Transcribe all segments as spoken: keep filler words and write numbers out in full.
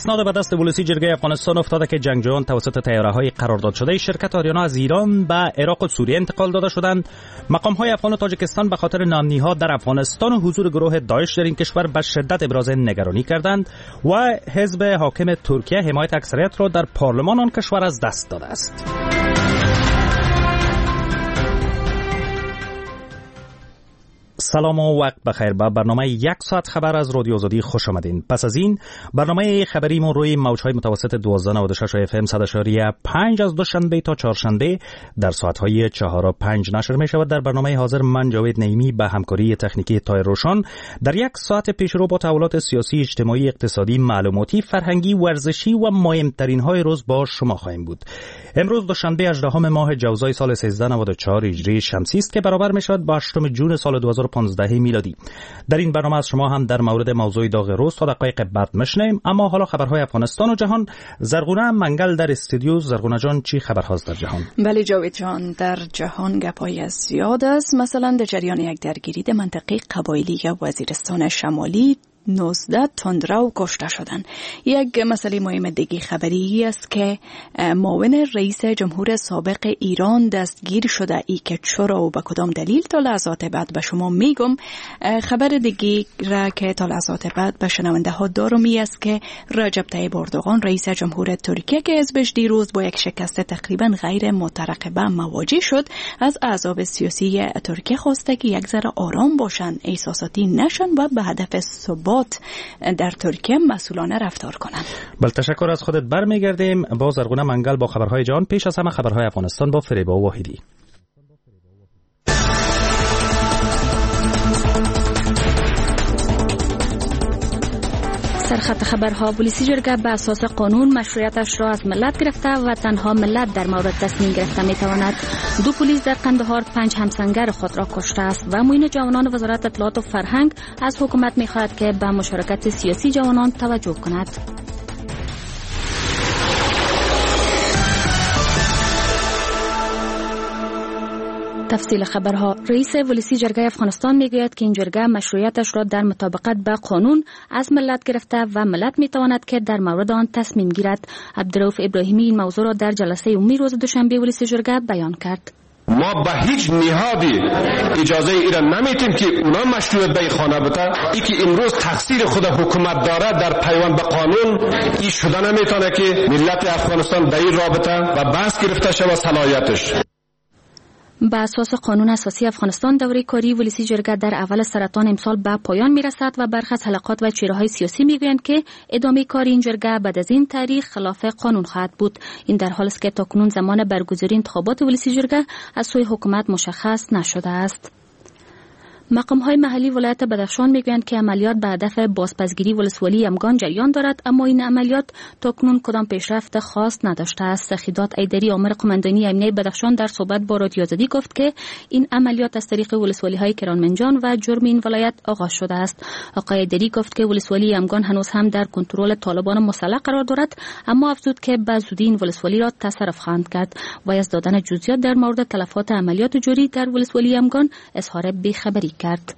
اسناد به دست پلیسی جرگه افغانستان افتاده که جنگجویان توسط طیاره‌های قرارداد شده شرکت آریانا از ایران به عراق و سوریه انتقال داده شدند. مقام‌های افغان و تاجیکستان به خاطر ناامنی‌ها در افغانستان و حضور گروه داعش در این کشور به شدت ابراز نگرانی کردند و حزب حاکم ترکیه حمایت اکثریت را در پارلمان آن کشور از دست داده است. سلام و وقت بخیر. به برنامه یک ساعت خبر از رادیو آزادی خوش آمدین. پس از این برنامه خبریمون روی موج‌های متوسط دوازده نود و شش اف ام صد و پنج از دوشنبه تا چهارشنبه در ساعت‌های چهار و پنج نشر می‌شود. در برنامه حاضر من جاوید نعیمی به همکاری تکنیکی تایر روشن در یک ساعت پیشرو با تحولات سیاسی، اجتماعی، اقتصادی، معلوماتی، فرهنگی، ورزشی و مهمترین های روز با شما خواهیم بود. امروز دوشنبه هجدهم ماه جوزای سال سیزده نود و چهار هجری شمسی است که برابر می‌شود با هشتم جون سال دو هزار و پانزده میلادی. در این برنامه از شما هم در مورد موضوع داغ روز تا دقایق بعد میشنویم، اما حالا خبرهای افغانستان و جهان. زرغونه منگل در استودیو. زرغونه جان، چی خبرهاست در جهان؟ بله جاوید جان، در جهان گپای زیاد است. مثلا در جریان یک درگیری در منطقه قبایلی وزیرستان شمالی نوزده تندرو کشته شدند. یک مسئله مهم دیگه خبری است که معاون رئیس جمهور سابق ایران دستگیر شده. ای که چرا و به کدام دلیل تا لحظات بعد به شما میگم. خبر دیگه را که تا لحظات بعد به شنونده ها دارم ای است که رجب طیب اردوغان رئیس جمهور ترکیه که حزبش دیروز با یک شکست تقریبا غیر مترقبه مواجه شد، از احزاب سیاسی ترکیه خواسته که یک ذره آرام باشن، احساساتی نشن و به هدف ثبات در ترکیه مسئولانه رفتار کنند. بل تشکر از خودت. برمیگردیم با زرغونه منگل با خبرهای جهان. پیش از همه خبرهای افغانستان با فریبا واحدی. سرخط خبرها: پلیسی جرگه به اساس قانون مشروعیتش را از ملت گرفته و تنها ملت در مورد تصمیم گرفته میتواند. دو پلیس در قندهار پنج همسنگر خود را کشته است و معین جوانان وزارت اطلاعات و فرهنگ از حکومت میخواهد که به مشارکت سیاسی جوانان توجه کند. تفصیل خبرها: رئیس پلیسی جرگه افغانستان میگوید که این جرگه مشروعیتش را در مطابقت با قانون از ملت گرفته و ملت میتواند که در مورد آن تصمیم گیرد. عبدالرؤف ابراهیمی این موضوع را در جلسه عمومی روز دوشنبه پلیسی جرگه بیان کرد. ما به هیچ نهادی اجازه ایران نمیتیم که اونا مشروعیت به خانه بده. ای که امروز تقصیر خود حکومت داره در پیوند به قانون، این شده نمیتونه که ملت افغانستان به این رابطه و بحث گرفته شود صلاحیتش. به اساس قانون اساسی افغانستان دوره کاری پلیسی جرگه در اول سرطان امسال به پایان میرسد و برخی از حلقات و چهره‌های سیاسی میگویند که ادامه کار این جرگه بعد از این تاریخ خلاف قانون خواهد بود. این در حالی است که تاکنون زمان برگزاری انتخابات پلیسی جرگه از سوی حکومت مشخص نشده است. مقام‌های محلی ولایت بدخشان میگویند که عملیات به هدف بازپسگیری ولسوالی یمگان جریان دارد، اما این عملیات تاکنون کدام پیشرفت خاص نداشته است. سخیدات ایدری آمر قماندانی امنیه بدخشان در صحبت با رادیو آزادی گفت که این عملیات از طریق ولسوالی‌های کرانمنجان و جرم این ولایت آغاز شده است. آقای ایدری گفت که ولسوالی یمگان هنوز هم در کنترل طالبان مسلح قرار دارد، اما افزود که به زودی این ولسوالی را تصرف خواهند کرد و از دادن جزئیات در مورد تلفات عملیات جوری در ولسوالی یمگان اظهار بی‌خبری کرد.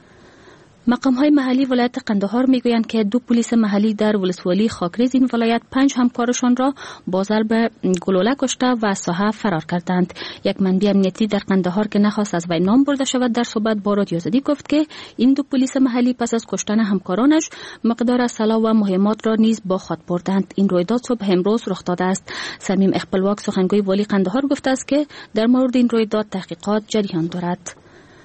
مقام‌های محلی ولایت قندهار میگویند که دو پلیس محلی در ولسوالی خاکریز این ولایت پنج همکارشان را با ضرب گلوله کشته و از ساحه فرار کردند. یک منبع امنیتی در قندهار که نخواست از وی نام برده شود در صحبت با رادیو آزادی گفت که این دو پلیس محلی پس از کشتن همکارانش مقدار اسلحه و مهمات را نیز با خود بردند. این رویداد صبح امروز رخ داده است. صمیم اقبالواک سخنگوی والی قندهار گفته است که در مورد این رویداد تحقیقات جریان دارد.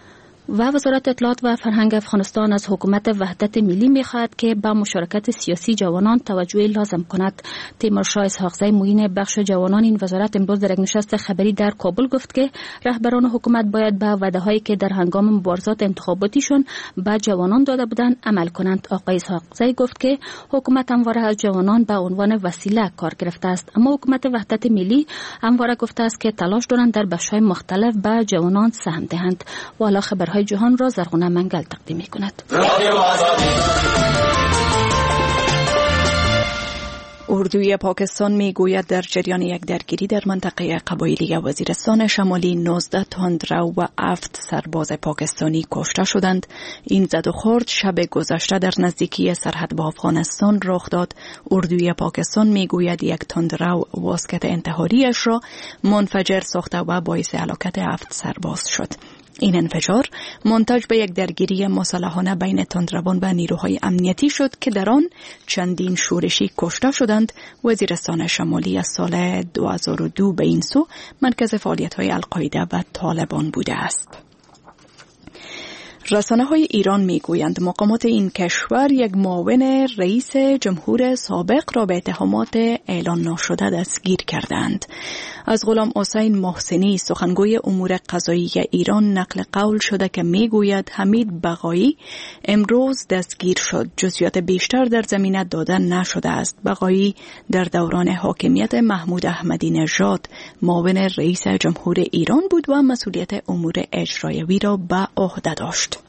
و وزارت اطلاعات و فرهنگ افغانستان از حکومت وحدت ملی می‌خواهد که با مشارکت سیاسی جوانان توجه لازم کند. تیمورشاه اسحاقزی معین بخش جوانان این وزارت امروز در یک نشست خبری در کابل گفت که رهبران حکومت باید به وعده‌هایی که در هنگام مبارزات انتخاباتیشون به جوانان داده بودند عمل کنند. آقای اسحاقزی گفت که حکومت همواره از جوانان به عنوان وسیله کار گرفته است، اما حکومت وحدت ملی همواره گفته است که تلاش دارند در بخش‌های مختلف به جوانان سهم دهند. والا خبرهای جهان را زرغونه منگل تقدیم می‌کند. اردوی پاکستان میگوید در جریان یک درگیری در منطقه قبایلی وزیرستان شمالی نوزده تندرو و هفت سرباز پاکستانی کشته شدند. این زد و خورد شب گذشته در نزدیکی سرحد با افغانستان رخ داد. اردوی پاکستان میگوید یک تندرو واسکت انتحاریش را منفجر ساخته و باعث هلاکت هفت سرباز شد. این انفجار منتج به یک درگیری مسلحانه بین تندروان و نیروهای امنیتی شد که در آن چندین شورشی کشته شدند. وزیرستان شمالی از سال دو هزار و دو به این سو مرکز فعالیت‌های القاعده و طالبان بوده است. رسانه‌های ایران میگویند مقامات این کشور یک معاون رئیس جمهور سابق را به اتهامات اعلان ناشده دستگیر کردند. از غلام حسین محسنی سخنگوی امور قضایی ایران نقل قول شده که میگوید حمید بقایی امروز دستگیر شد. جزئیات بیشتر در زمینه داده نشده است. بقایی در دوران حاکمیت محمود احمدی نژاد معاون رئیس جمهور ایران بود و مسئولیت امور اجرایی را به عهده داشت.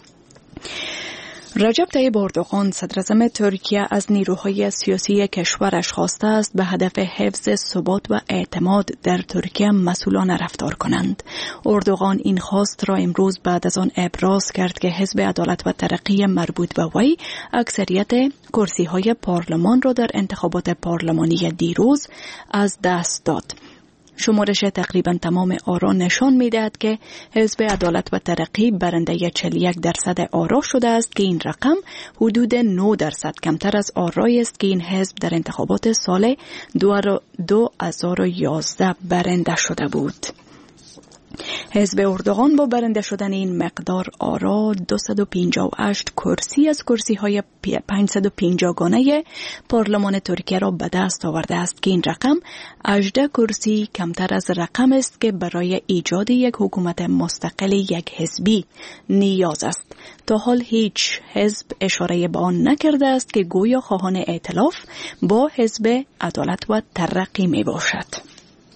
رجب طیب اردوغان صدراعظم ترکیه از نیروهای سیاسی کشورش خواسته است به هدف حفظ ثبات و اعتماد در ترکیه مسئولانه رفتار کنند. اردوغان این خواست را امروز بعد از آن ابراز کرد که حزب عدالت و ترقی مربوط به وی اکثریت کرسی‌های پارلمان را در انتخابات پارلمانی دیروز از دست داد. شمارش تقریبا تمام آرا نشان می‌دهد که حزب عدالت و ترقی برنده چهل و یک درصد آرا شده است که این رقم حدود نه درصد کمتر از آرایی است که این حزب در انتخابات سال دو هزار و یازده برنده شده بود. حزب اردوغان با برنده شدن این مقدار آرا دویست و پنجاه و هشت کرسی از کرسی های پانصد و پنجاه گانه پارلمان ترکیه را به دست آورده است که این رقم هجده کرسی کمتر از رقم است که برای ایجاد یک حکومت مستقل یک حزبی نیاز است. تا حال هیچ حزب اشاره به آن نکرده است که گویا خواهان ائتلاف با حزب عدالت و ترقی می باشد.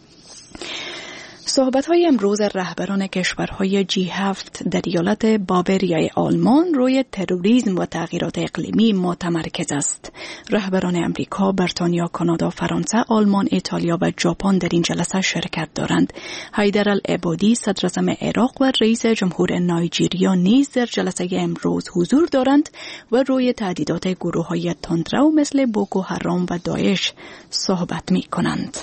صحبت‌های امروز رهبران کشورهای جی هفت در ایالت باوریای آلمان روی تروریسم و تغییرات اقلیمی متمرکز است. رهبران امریکا، بریتانیا، کانادا، فرانسه، آلمان، ایتالیا و ژاپن در این جلسه شرکت دارند. حیدرالعبادی صدراعظم عراق و رئیس جمهور نایجریا نیز در جلسه امروز حضور دارند و روی تهدیدات گروه‌های تندرو مثل بوکو حرام و داعش صحبت می‌کنند.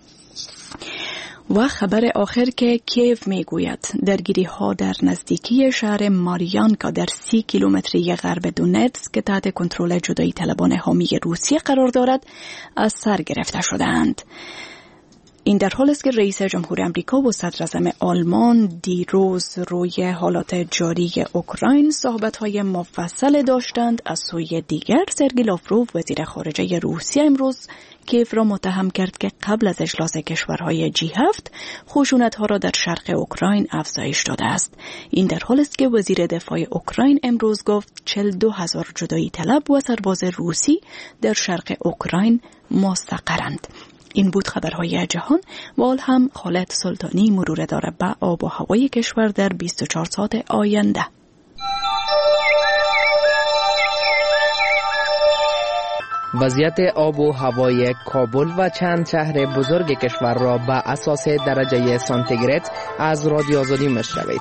و خبر آخر که کیف میگوید درگیری ها در نزدیکی شهر ماریانکا در سی کیلومتری غرب دونتسک که تحت کنترل جدایی طلبان حامی روسیه قرار دارد از سر گرفته شدند. این در حال است که رئیس جمهور آمریکا و صدراعظم آلمان دیروز روی حالات جاری اوکراین صحبت‌های مفصل داشتند. از سوی دیگر سرگئی لاوروف وزیر خارجه روسیه امروز کیف را متهم کرد که قبل از اجلاس کشورهای جی هفت خشونت‌ها را در شرق اوکراین افزایش داده است. این در حال است که وزیر دفاع اوکراین امروز گفت چهل و دو هزار جدایی طلب و سرباز روسی در شرق اوکراین مستقرند. این بود خبرهای جهان و حال هم خالد سلطانی مرور داره به آب و هوای کشور در بیست و چهار ساعت آینده. وضعیت آب و هوای کابل و چند شهر بزرگ کشور را به اساس درجه سانتیگراد از رادیو آزادی مشنوید.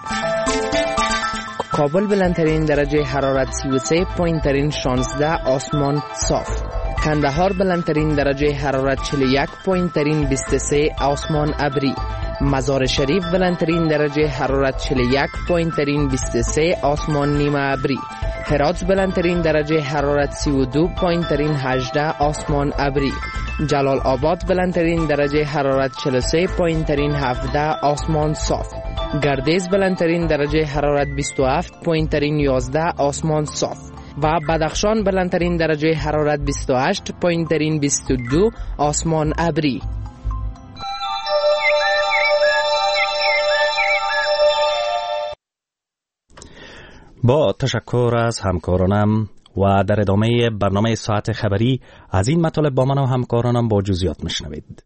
کابل بلندترین درجه حرارت سی و سه، پایینترین شانزده، آسمان صاف. کندهار بلندترین درجه حرارت چهل و یک، پایینترین بیست و سه، آسمان ابری. مزار شریف بلندترین درجه حرارت چهل و یک، پایینترین بیست و سه، آسمان نیمه ابری. هرات بلندترین درجه حرارت سی و دو، پایینترین هجده، آسمان ابری. جلال آباد بلندترین درجه حرارت چهل و سه، پایینترین هفده، آسمان صاف. گردیز بلندترین درجه حرارت بیست و هفت، پایینترین یازده، آسمان صاف. و بدخشان بلندترین درجه حرارت بیست و هشت، پایینترین بیست و دو، آسمان ابری. با تشکر از همکارانم و در ادامه برنامه ساعت خبری از این مطالب با من و همکارانم با جزئیات میشنوید.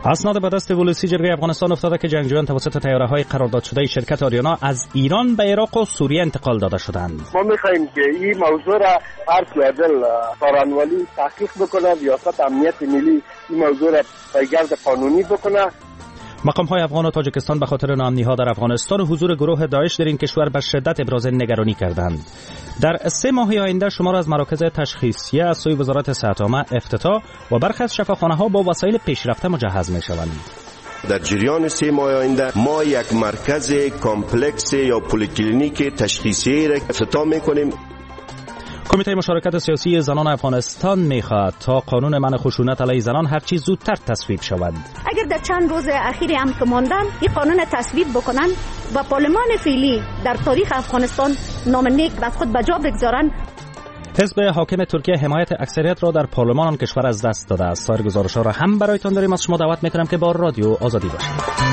اسناد به دست ولسی جرگه افغانستان افتاده که جنگجویان توسط طیاره‌های قرارداد شده شرکت آریانا از ایران به عراق و سوریه انتقال داده شدند. ما می‌خواهیم که این موضوع را هر عادل سارانوالی تحقیق بکنه، ریاست امنیت ملی این موضوع را پیگرد قانونی بکنه. مقام‌های افغان و تاجیکستان به خاطر ناامنی‌ها در افغانستان و حضور گروه داعش در این کشور به شدت ابراز نگرانی کردند. در سه ماه آینده شمار از مراکز تشخیصیه از سوی وزارت صحت عامه افتتاح و برخی از شفاخانه‌ها با وسایل پیشرفته مجهز می‌شوند. در جریان سه ماه آینده ما یک مرکز کامپلکس یا پلیکلینیک تشخیصی را افتتاح می‌کنیم. کمیته مشارکت سیاسی زنان افغانستان می‌خواهد تا قانون منع خشونت علیه زنان هرچی زودتر تصویب شود. اگر در چند روز اخیر هم که ماندن این قانون تصویب بکنن و پارلمان فعلی در تاریخ افغانستان نام نیک از خود به جا بگذارن. حزب حاکم ترکیه حمایت اکثریت را در پارلمان آن کشور از دست داده است. سایر گزارش‌ها را هم برایتان داریم. از شما دعوت می‌کنم که با رادیو آزادی باشید.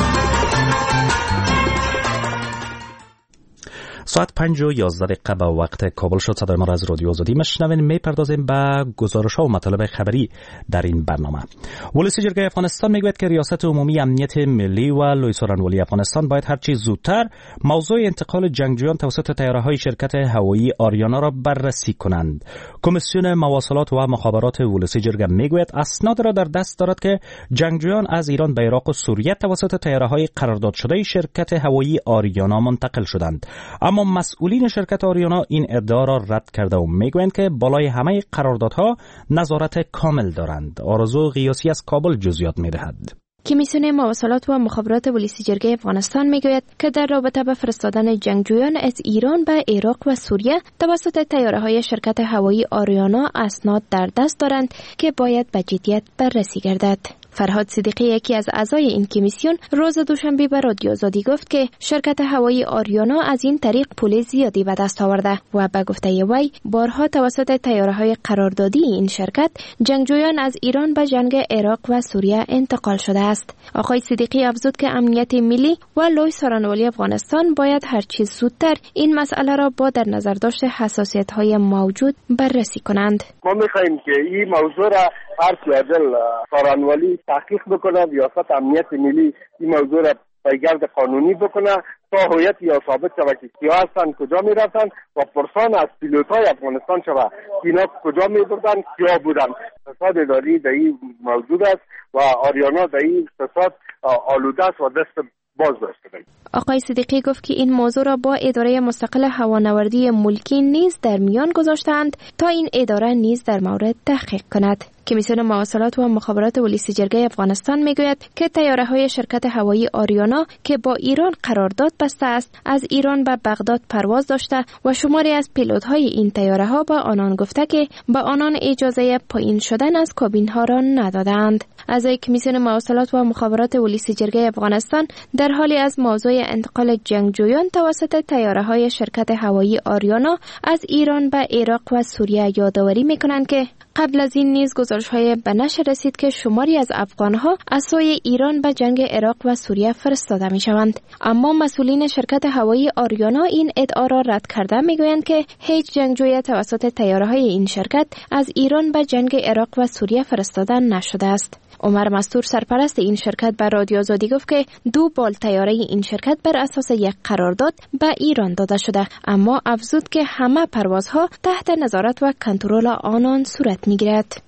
ساعت پنج و یازده دقیقه به وقت کابل شد. صدای ما را از رادیو آزادی میشنوین. میپردازیم به گزارش‌ها و مطالب خبری در این برنامه. ولسی جرگه افغانستان میگوید که ریاست عمومی امنیت ملی و لوی سارنوالی افغانستان باید هرچی زودتر موضوع انتقال جنگجویان توسط طیاره‌های شرکت هوایی آریانا را بررسی کنند. کمیسیون مواصلات و مخابرات ولسی جرگه میگوید اسناد را در دست دارد که جنگجویان از ایران به عراق و سوریه توسط طیاره‌های قرارداد شده شرکت هوایی آریانا منتقل شدند. اما مسئولین شرکت آریانا این ادعا را رد کرده و میگویند که بالای همه قراردادها نظارت کامل دارند. آرزو قیاسی از کابل جزئیات میدهد. کمیسیون مواصلات و مخابرات ولسی جرگه افغانستان میگوید که در رابطه با فرستادن جنگجویان از ایران به عراق و سوریه توسط طیاره‌های شرکت هوایی آریانا اسناد در دست دارند که باید به جدیت بررسی گردد. فرهاد صدیقی یکی از اعضای این کمیسیون روز دوشنبه به رادیو آزادی گفت که شرکت هوایی آریانا از این طریق پول زیادی به دست آورده و به گفته وی بارها توسط طیاره‌های قراردادی این شرکت جنگجویان از ایران به جنگ عراق و سوریه انتقال شده است. آقای صدیقی افزود که امنیت ملی و لوی سارنوالی افغانستان باید هر چیز زودتر این مسئله را با در نظر داشت حساسیت‌های موجود بررسی کنند. ما می‌خواهیم که این موضوع را هر عادل سارنوالی تحقیق بکنه، ریاست امنیت ملی این موضوع را پیگرد قانونی بکنه تا هویت یا ثابت شود که کیا هستند، کجا میرفتند و پرسان از پیلوت‌های افغانستان شود اینا کجا میبردند، کیا بودند. فساد اداری در این موجود است و آریانا در این فساد آلوده است و دست باز داشته. آقای صدیقی گفت که این موضوع را با اداره مستقل هوانوردی ملکی نیز در میان گذاشتند تا این اداره نیز در مورد تحقیق کند. کمیسیون مواصلات و مخابرات ولسی جرگه افغانستان میگوید که طیاره‌های شرکت هوایی آریانا که با ایران قرارداد بسته است از ایران به بغداد پرواز داشته و شماری از پیلوت‌های این طیاره‌ها به آنان گفته که به آنان اجازه پایین شدن از کابین‌ها را ندادند. اعضای کمیسیون مواصلات و مخابرات ولسی جرگه افغانستان در حالی از موضوع انتقال جنگجویان توسط طیاره‌های شرکت هوایی آریانا از ایران به عراق و سوریه یادآوری می‌کنند که قبل از این نیز گزارش‌های به نشر رسید که شماری از افغان‌ها از سوی ایران به جنگ عراق و سوریه فرستاده می‌شوند. اما مسئولین شرکت هوایی آریانا این ادعا را رد کرده می‌گویند که هیچ جنگجوی توسط طیاره‌های این شرکت از ایران به جنگ عراق و سوریه فرستاده نشده است. عمر مستور سرپرست این شرکت به رادیو آزادی گفت که دو بال طیاره این شرکت بر اساس یک قرارداد به ایران داده شده، اما افزود که همه پروازها تحت نظارت و کنترل آنان صورت میگیرد.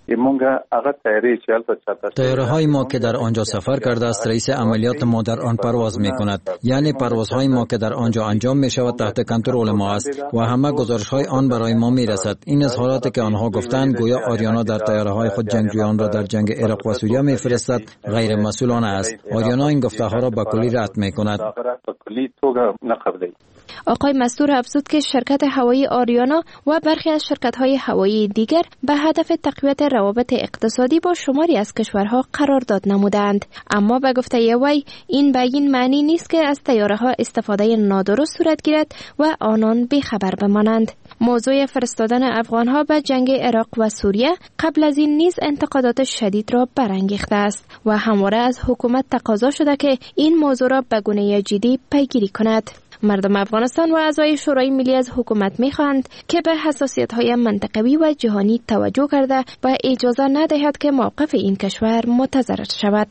طیاره های ما که در آنجا سفر کرده است رئیس عملیات ما در آن پرواز می کند، یعنی پروازهای ما که در آنجا انجام می شود تحت کنترل ما است و همه گزارش های آن برای ما می رسد. این اظهاراتی که آنها گفتند گویا آریانا در طیاره های خود جنگجویان را در جنگ عراق و سوریه می فرستد غیر مسئولانه است. آریانا این گفته ها را به کلی رد می کند. آقای مستور افزود که شرکت هوایی آریانا و برخی از شرکت‌های هوایی دیگر به هدف تقویت روابط اقتصادی با شماری از کشورها قرارداد نمودند، اما به گفته وی این به این معنی نیست که از طیاره‌ها استفاده نادرست صورت گیرد و آنان بی‌خبر بمانند. موضوع فرستادن افغان‌ها به جنگ عراق و سوریه قبل از این نیز انتقادات شدید را برانگیخته است و همواره از حکومت تقاضا شده که این موضوع را به گونه جدی پیگیری کند. مردم افغانستان و اعضای شورای ملی از حکومت می‌خواهند که به حساسیت‌های منطقوی و جهانی توجه کرده و اجازه ندهد که موقف این کشور متضرر شود.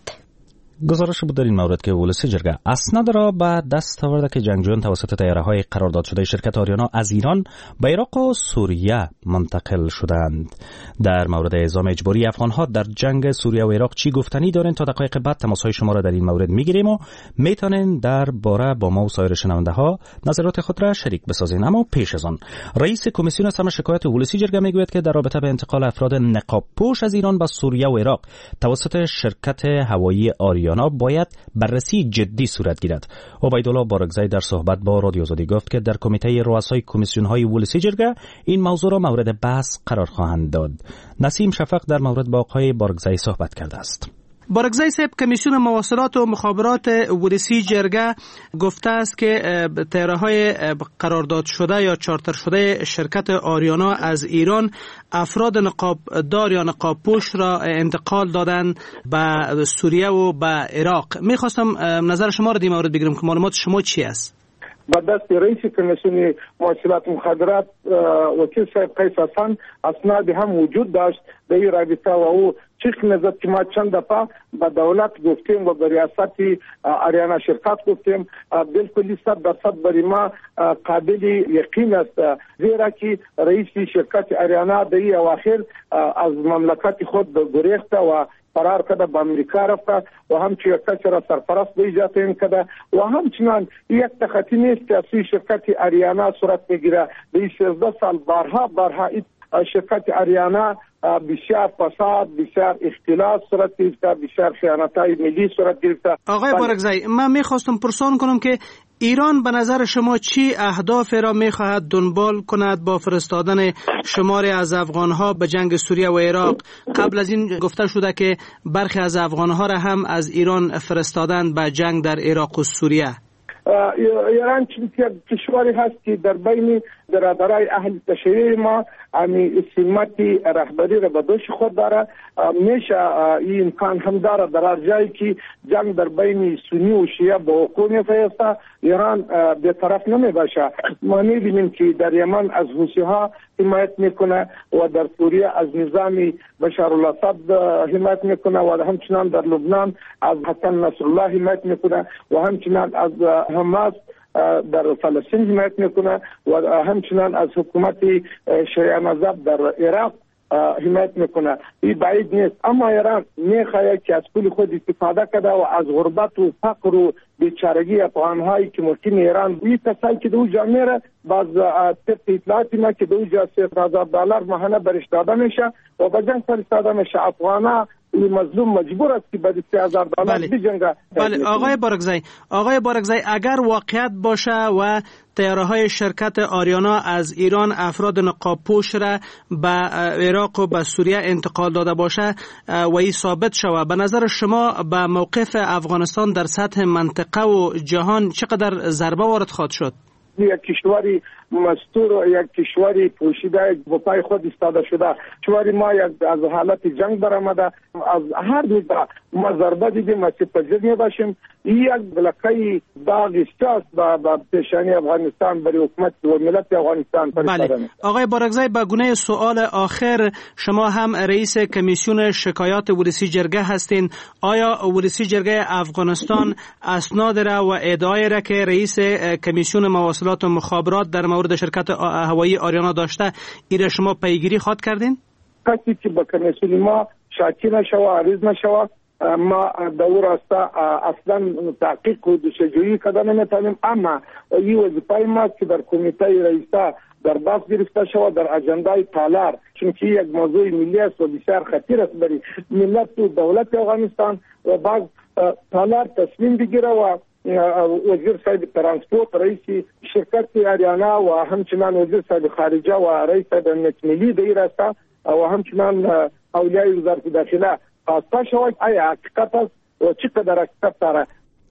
گزارش بود در این مورد که ولسی جرگه اسناد را به دست آورده که جنگجویان توسط طیاره‌های قرارداد شده شرکت آریانا از ایران به عراق و سوریه منتقل شدند. در مورد اعزام اجباری افغان‌ها در جنگ سوریه و عراق چی گفتنی دارین؟ تا دقایق بعد تماس‌های شما را در این مورد می‌گیریم و میتونین در باره با ما و سایر شنونده‌ها نظرات خود را شریک بسازین. اما پیش از آن رئیس کمیسیون سم شکایت ولسی جرگه میگوید که در رابطه به انتقال افراد نقاب‌پوش از ایران به سوریه و عراق توسط شرکت هوایی آریانا باید بررسی جدی صورت گیرد. عبیدالله بارگزی در صحبت با رادیو آزادی گفت که در کمیته رؤسای کمیسیون‌های ولسی جرگه این موضوع را مورد بحث قرار خواهند داد. نسیم شفق در مورد با آقای بارگزی صحبت کرده است. بارگزی صاحب، کمیسیون مواصلات و مخابرات ولسی جرگه گفته است که طیاره‌های قرارداد شده یا چارتر شده شرکت آریانا از ایران افراد نقابدار یا نقابپوش را انتقال دادن به سوریه و به عراق. میخواستم نظر شما را در این مورد بگیرم که معلومات شما چی است؟ با دست رئیس کمیسیون مواصلات و مخابرات وکیل صاحب قیس حسن اسناد هم وجود داشت در این رابطه و او چیخ نزد که ما چند دفعه به دولت گفتیم و به ریاست آریانا شرکت گفتیم، بالکل صد درصد برای ما قابل یقین است، زیرا که رئیس شرکت آریانا در این اواخر از مملکت خود گریخته و فرار کرده، به امریکا رفته و همچنین یک کسی را سرپرست به ایجاد این کرده و همچنان یک تخطی نیست که از شرکت آریانا صورت بگیره. به سیزده سال بارها بارها شرکت آریانا بسیار فساد، بسیار اختلاس صورت گرفته، بسیار خیانت‌های ملی صورت گرفته. آقای بارگزی، من میخواستم پرسان کنم که ایران به نظر شما چی اهداف را میخواهد دنبال کند با فرستادن شماری از افغانها به جنگ سوریه و عراق؟ قبل از این گفته شده که برخی از افغانها را هم از ایران فرستادن به جنگ در عراق و سوریه. ایران چون کشوری هست که در بین برادرای اهل تشیع ما امی سمتی رهبری را به دوش خود داره، میشه این امکان هم داره در هر جایی که جنگ در بین سنی و شیعه با وقوع میفته ایران به طرف نمی باشه. ما میبینیم که در یمن از حوثی ها حمایت میکنه و در سوریه از نظام بشار الاسد حمایت میکنه و همچنان در لبنان از حسن نصرالله حمایت میکنه و همچنان از حماس در فلسطین حمایت میکنه و همچنان از حکومت شیعه مذهب در عراق حمایت میکنه. این بعید نیست، اما ایران میخواهد که از پول خود استفاده کنه و از غربت و فقر و بیچارگی افغانهایی که مقیم ایران این کسایی که دو جا میره باز طبق اطلاعاتی ما که دو جا سه هزار دلار ماهانه برش داده میشه و به جنگ فرستاده میشه. افغانها این مظلوم مجبور است که به سه هزار دلار بجنگه. بله آقای بارگزی، آقای بارگزی اگر واقعیت باشه و طیاره‌های شرکت آریانا از ایران افراد نقاب‌پوش را به عراق و به سوریه انتقال داده باشه و این ثابت شود، به نظر شما به موقف افغانستان در سطح منطقه و جهان چقدر ضربه وارد خواهد شد؟ یک کشوری مستور و یک کشوری پوشیده به پای خود ایستاده شده، کشوری ما یک از حالت جنگ برآمده، از هر نگاه ما ضربه دیدیم، ما سپذیر میباشیم. یک بلکه داغ است با پیشانی افغانستان برای حکومت و ملت افغانستان. بله آقای بارگزی، به گونه سوال آخر، شما هم رئیس کمیسیون شکایات ولسی جرگه هستین. آیا ولسی جرگه افغانستان اسناد را و ادعای را که رئیس کمیسیون مواصلات و مخابرات در مورد شرکت هوایی آریانا داشته ایره شما پیگیری خواهد کردین؟ کسی که با کمیسیون ما شاکی نشوه، عریض نشوه، ما دور است اصلا تحقیق و دوشجویی کده نمیتونیم، اما این وظیفه ما که در کمیته رئیسا در باز گرفته شود در اجندای تالار، چون که یک موضوع ملی است و بسیار خطیر است برای ملت و دولت افغانستان و باز تالار تصمیم بگیره و وزیر صاحب ترانسپورت، رئیس شرکت آریانا و همچنان وزیر صاحب خارجه و رئیس صاحب امنیت ملی دیر است و همچنان اولیای وزارت داخله خواسته شود آیا حقیقت است و چقدر حقیقت داره.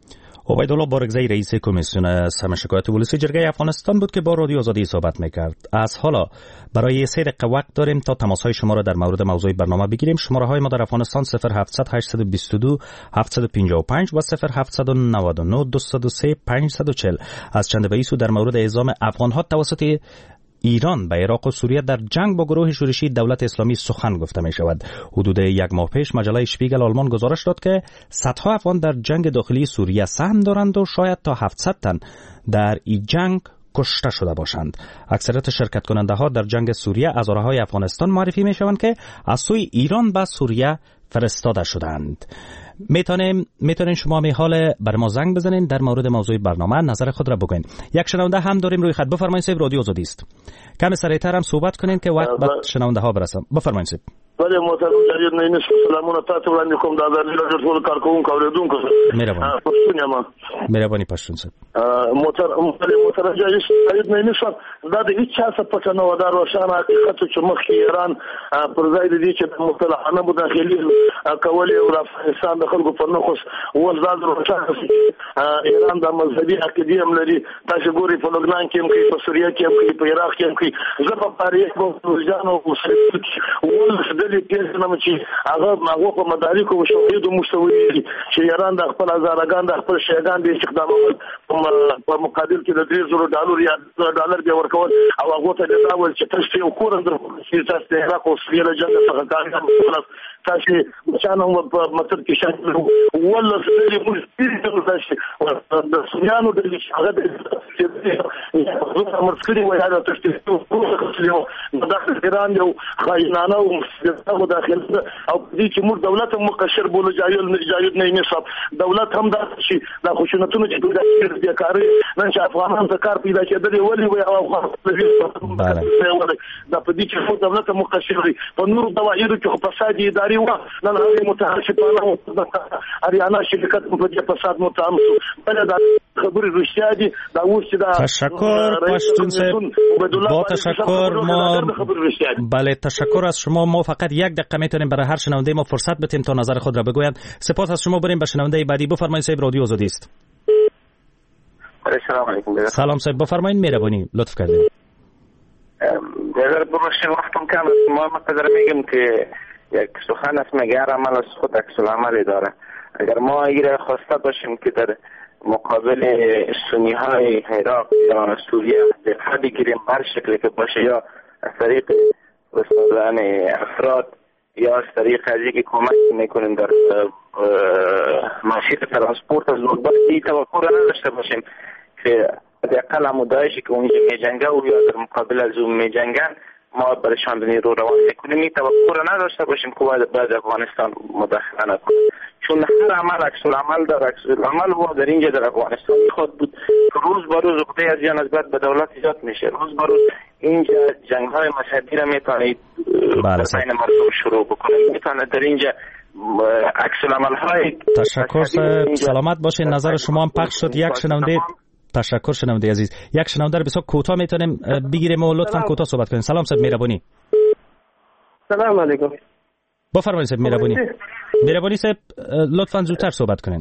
عبیدالله بارگزی رئیس کمیسیون سم شکایت ولسی جرگه افغانستان بود که با رادیو آزادی صحبت میکرد. از حالا برای سه دقیقه وقت داریم تا تماسهای شما را در مورد موضوع برنامه بگیریم. شماره های ما در افغانستان صفر هفتصد هشتصد و بیست و دو هفتصد و پنجاه و پنج و صفر هفتصد و نود و نه دویست و سه پانصد و چهل. از چند دقیقه در مورد اعزام افغان ها توسط ایران به عراق و سوریه در جنگ با گروه شورشی دولت اسلامی سخن گفته می شود. حدود یک ماه پیش مجله شپیگل آلمان گزارش داد که صدها افغان در جنگ داخلی سوریه سهم دارند و شاید تا هفتصد تن در این جنگ کشته شده باشند. اکثریت شرکت کننده ها در جنگ سوریه از های افغانستان معرفی می شوند که از سوی ایران به سوریه فرستاده شدند. میتونیم میتونین شما می حال بر ما زنگ بزنین در مورد موضوع برنامه نظر خود را بگوین. یک شنونده هم داریم روی خط. بفرمایید صاحب، رادیو آزادی است. کم سریعتر هم صحبت کنین که وقت به شنونده ها برسم. بفرمایید صاحب. بله محترم جدید نینس سلامونه تاسو وړاندې کوم د ازادي راډیو ټول کارکونکو اوریدونکو مهرباني پښتون یم مهرباني پښتون صاحب محترم محترم جدید نینس دا د هیڅ څه پټ نه و دا روښانه حقیقت چې مخکې ایران پر ځای د دې چې مطلقانه مداخلې کولې او افغانستان د خلکو پر نخص وزاد روښانه ایران د مذهبي عقیدې هم لري. تاسو ګوري په لبنان کې هم کې په سوریه کې هم کې په عراق کې هم کې زه په تاریخ په ځانو وسره دې پیژنم چې هغه هغه په مدارک او شواهد مستوي چې ایران د خپل هزارګان د خپل شیګان د استخدام په مقابل کې د درې زره ډالر یا ډالر به ورکول او هغه ته د ډول چې تاسو یو کور اندر چې تاسو د عراق او سوریه له جنگ څخه کار کوي تاسو مشانه په مطلب کې شامل ولا سړي موږ دې تاسو د سوریانو د هغه د مرسکري وایي دا تاسو د ایران یو خاینانه او مداخله او دې چې موږ دولت مقشر بوله جایل جایل نه نصاب دولت هم دا شي د خوشنتونو چې د کاري نن چې افغانان ته کار پیدا کېدل ولې وي او افغان دا په دې چې دولت مقشر دی په نور دوایرو کې فساد اداري و نن هغه متحرکانه اریانا شرکت په دې فساد متهم بل دا خبري روسیا دي دا اوس دا تشکر پشتون صاحب با تشکر ما بله تشکر از شما. ما فقط یک دقیقه میتونیم برای هر شنونده ما فرصت بدیم تا نظر خود را بگویند. سپاس از شما. بریم به شنونده بعدی. بفرمایید صاحب، رادیو آزادی است. سلام علیکم. سلام صاحب، بفرمایید. مهربانی لطف کردید. اگر بروشن وقتم کم است ما مقدر میگم که یک سخن است مگر عمل از خود عکس العمل داره. اگر ما ایره خواسته باشیم که در مقابل سنی های عراق یا سوریه دفاع بگیریم هر شکلی که باشه، یا از طریق استادان افراد یا از طریق ازی که کمک میکنیم در مسیر ترانسپورت از نوربت، این توقع را نداشته باشیم که حداقل عمودایشی که اونجا میجنگه و یا در مقابل از اون میجنگن ما برشان نیرو روان میکنیم. این توقع را نداشته باشیم که بعد افغانستان مداخله نکنه، چون هر عمل عکس العمل داره. عکس العمل و در اینجا در افغانستان خود بود که روز به روز عقده از یا نسبت به دولت ایجاد میشه. روز به روز اینجا جنگ های مذهبی را میتونید بین مردم شروع بکنید، میتونید در اینجا عکس العمل های. تشکر صاحب، سلامت باشین. نظر شما هم پخش شد. یک شنونده تشکر شنونده عزیز. یک شنونده بسیار کوتاه میتونیم بگیریم و لطفاً کوتاه صحبت کنین. سلام صاحب، مهربانی. سلام علیکم. بفرمایید صاحب، مهربانی. مهربانی صاحب لطفاً زودتر صحبت کنین.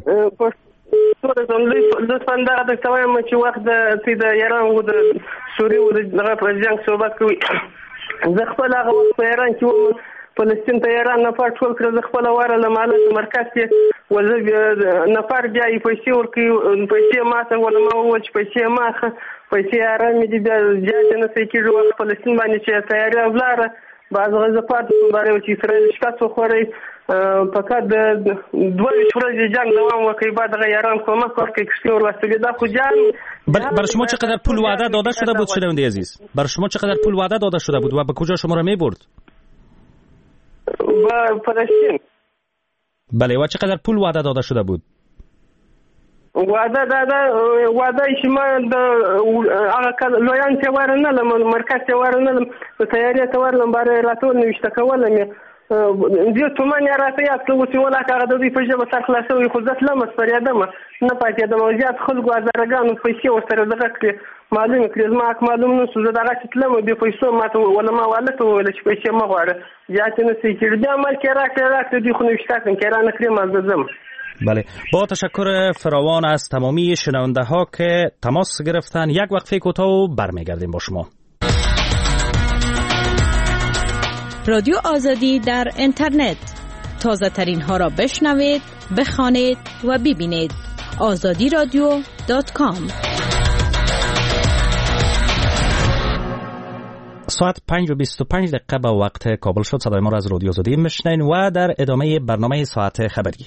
لطفاً دا د توایم چې وخت د چې د ایران او د سوریې او د جنگ صحبت کوي. زه خپل هغه وخت په ایران کې وم، فلسطین ته ایران نفر ټول کړ. زه خپل واره له مالک مرکز کې وزه نفر بیا یې پیسې ورکوي، پیسې ماته ولا ما وویل چې پیسې ماخه پیسې ایران مې دي بیا زیاتې نه صحیح کېږي. وخت فلسطین باندې چې تیاري ولاړه بعض غزفات باره چې اسرائیل شکست وخوري فقط د دوه ورځې جنگ دوام وکړي، بعد ایران کومک وکړي کشتی ورسوي. دا خو جنگ برای شما چقدر پول وعده داده شده بود شنونده عزیز؟ برای شما چقدر پول وعده داده شده بود و به کجا شما را میبرد؟ با فلسطین. بله، و چقدر پول وعده داده شده بود؟ وعده داده وعده چې ما د هغه لویان ته ورنلم، مرکز ته ورنلم، تیاری ته ورنلم، باره راتول نوشته کولم دې تومن راته یاد کړو چې ولا هغه د دې په ژبه سر خلاصوي. خو ځت لمس پر یادم نه پاتې د موجات خلکو هزارګانو پیسې ورسره دغه کړې معلومه کړې. ما معلوم نه سوزه دغه چې تلم به پیسو ماته ولا ما والته ولا چې پیسې ما غواړه یا چې نه سې کړ. بیا مال کې راکړه راکړه دې خو نوشته کړم کې را نه کړم ازم بله، با تشکر فراوان از تمامی شنونده ها که تماس گرفتن. یک وقفه کوتاه و برمیگردیم با شما. رادیو آزادی در اینترنت، تازه ترین ها را بشنوید، بخوانید و ببینید. آزادی رادیو دات کام. ساعت پنج و بیست و پنج دقیقه به وقت کابل شد. صدای ما را از رادیو آزادی میشنین و در ادامه برنامه ساعت خبری.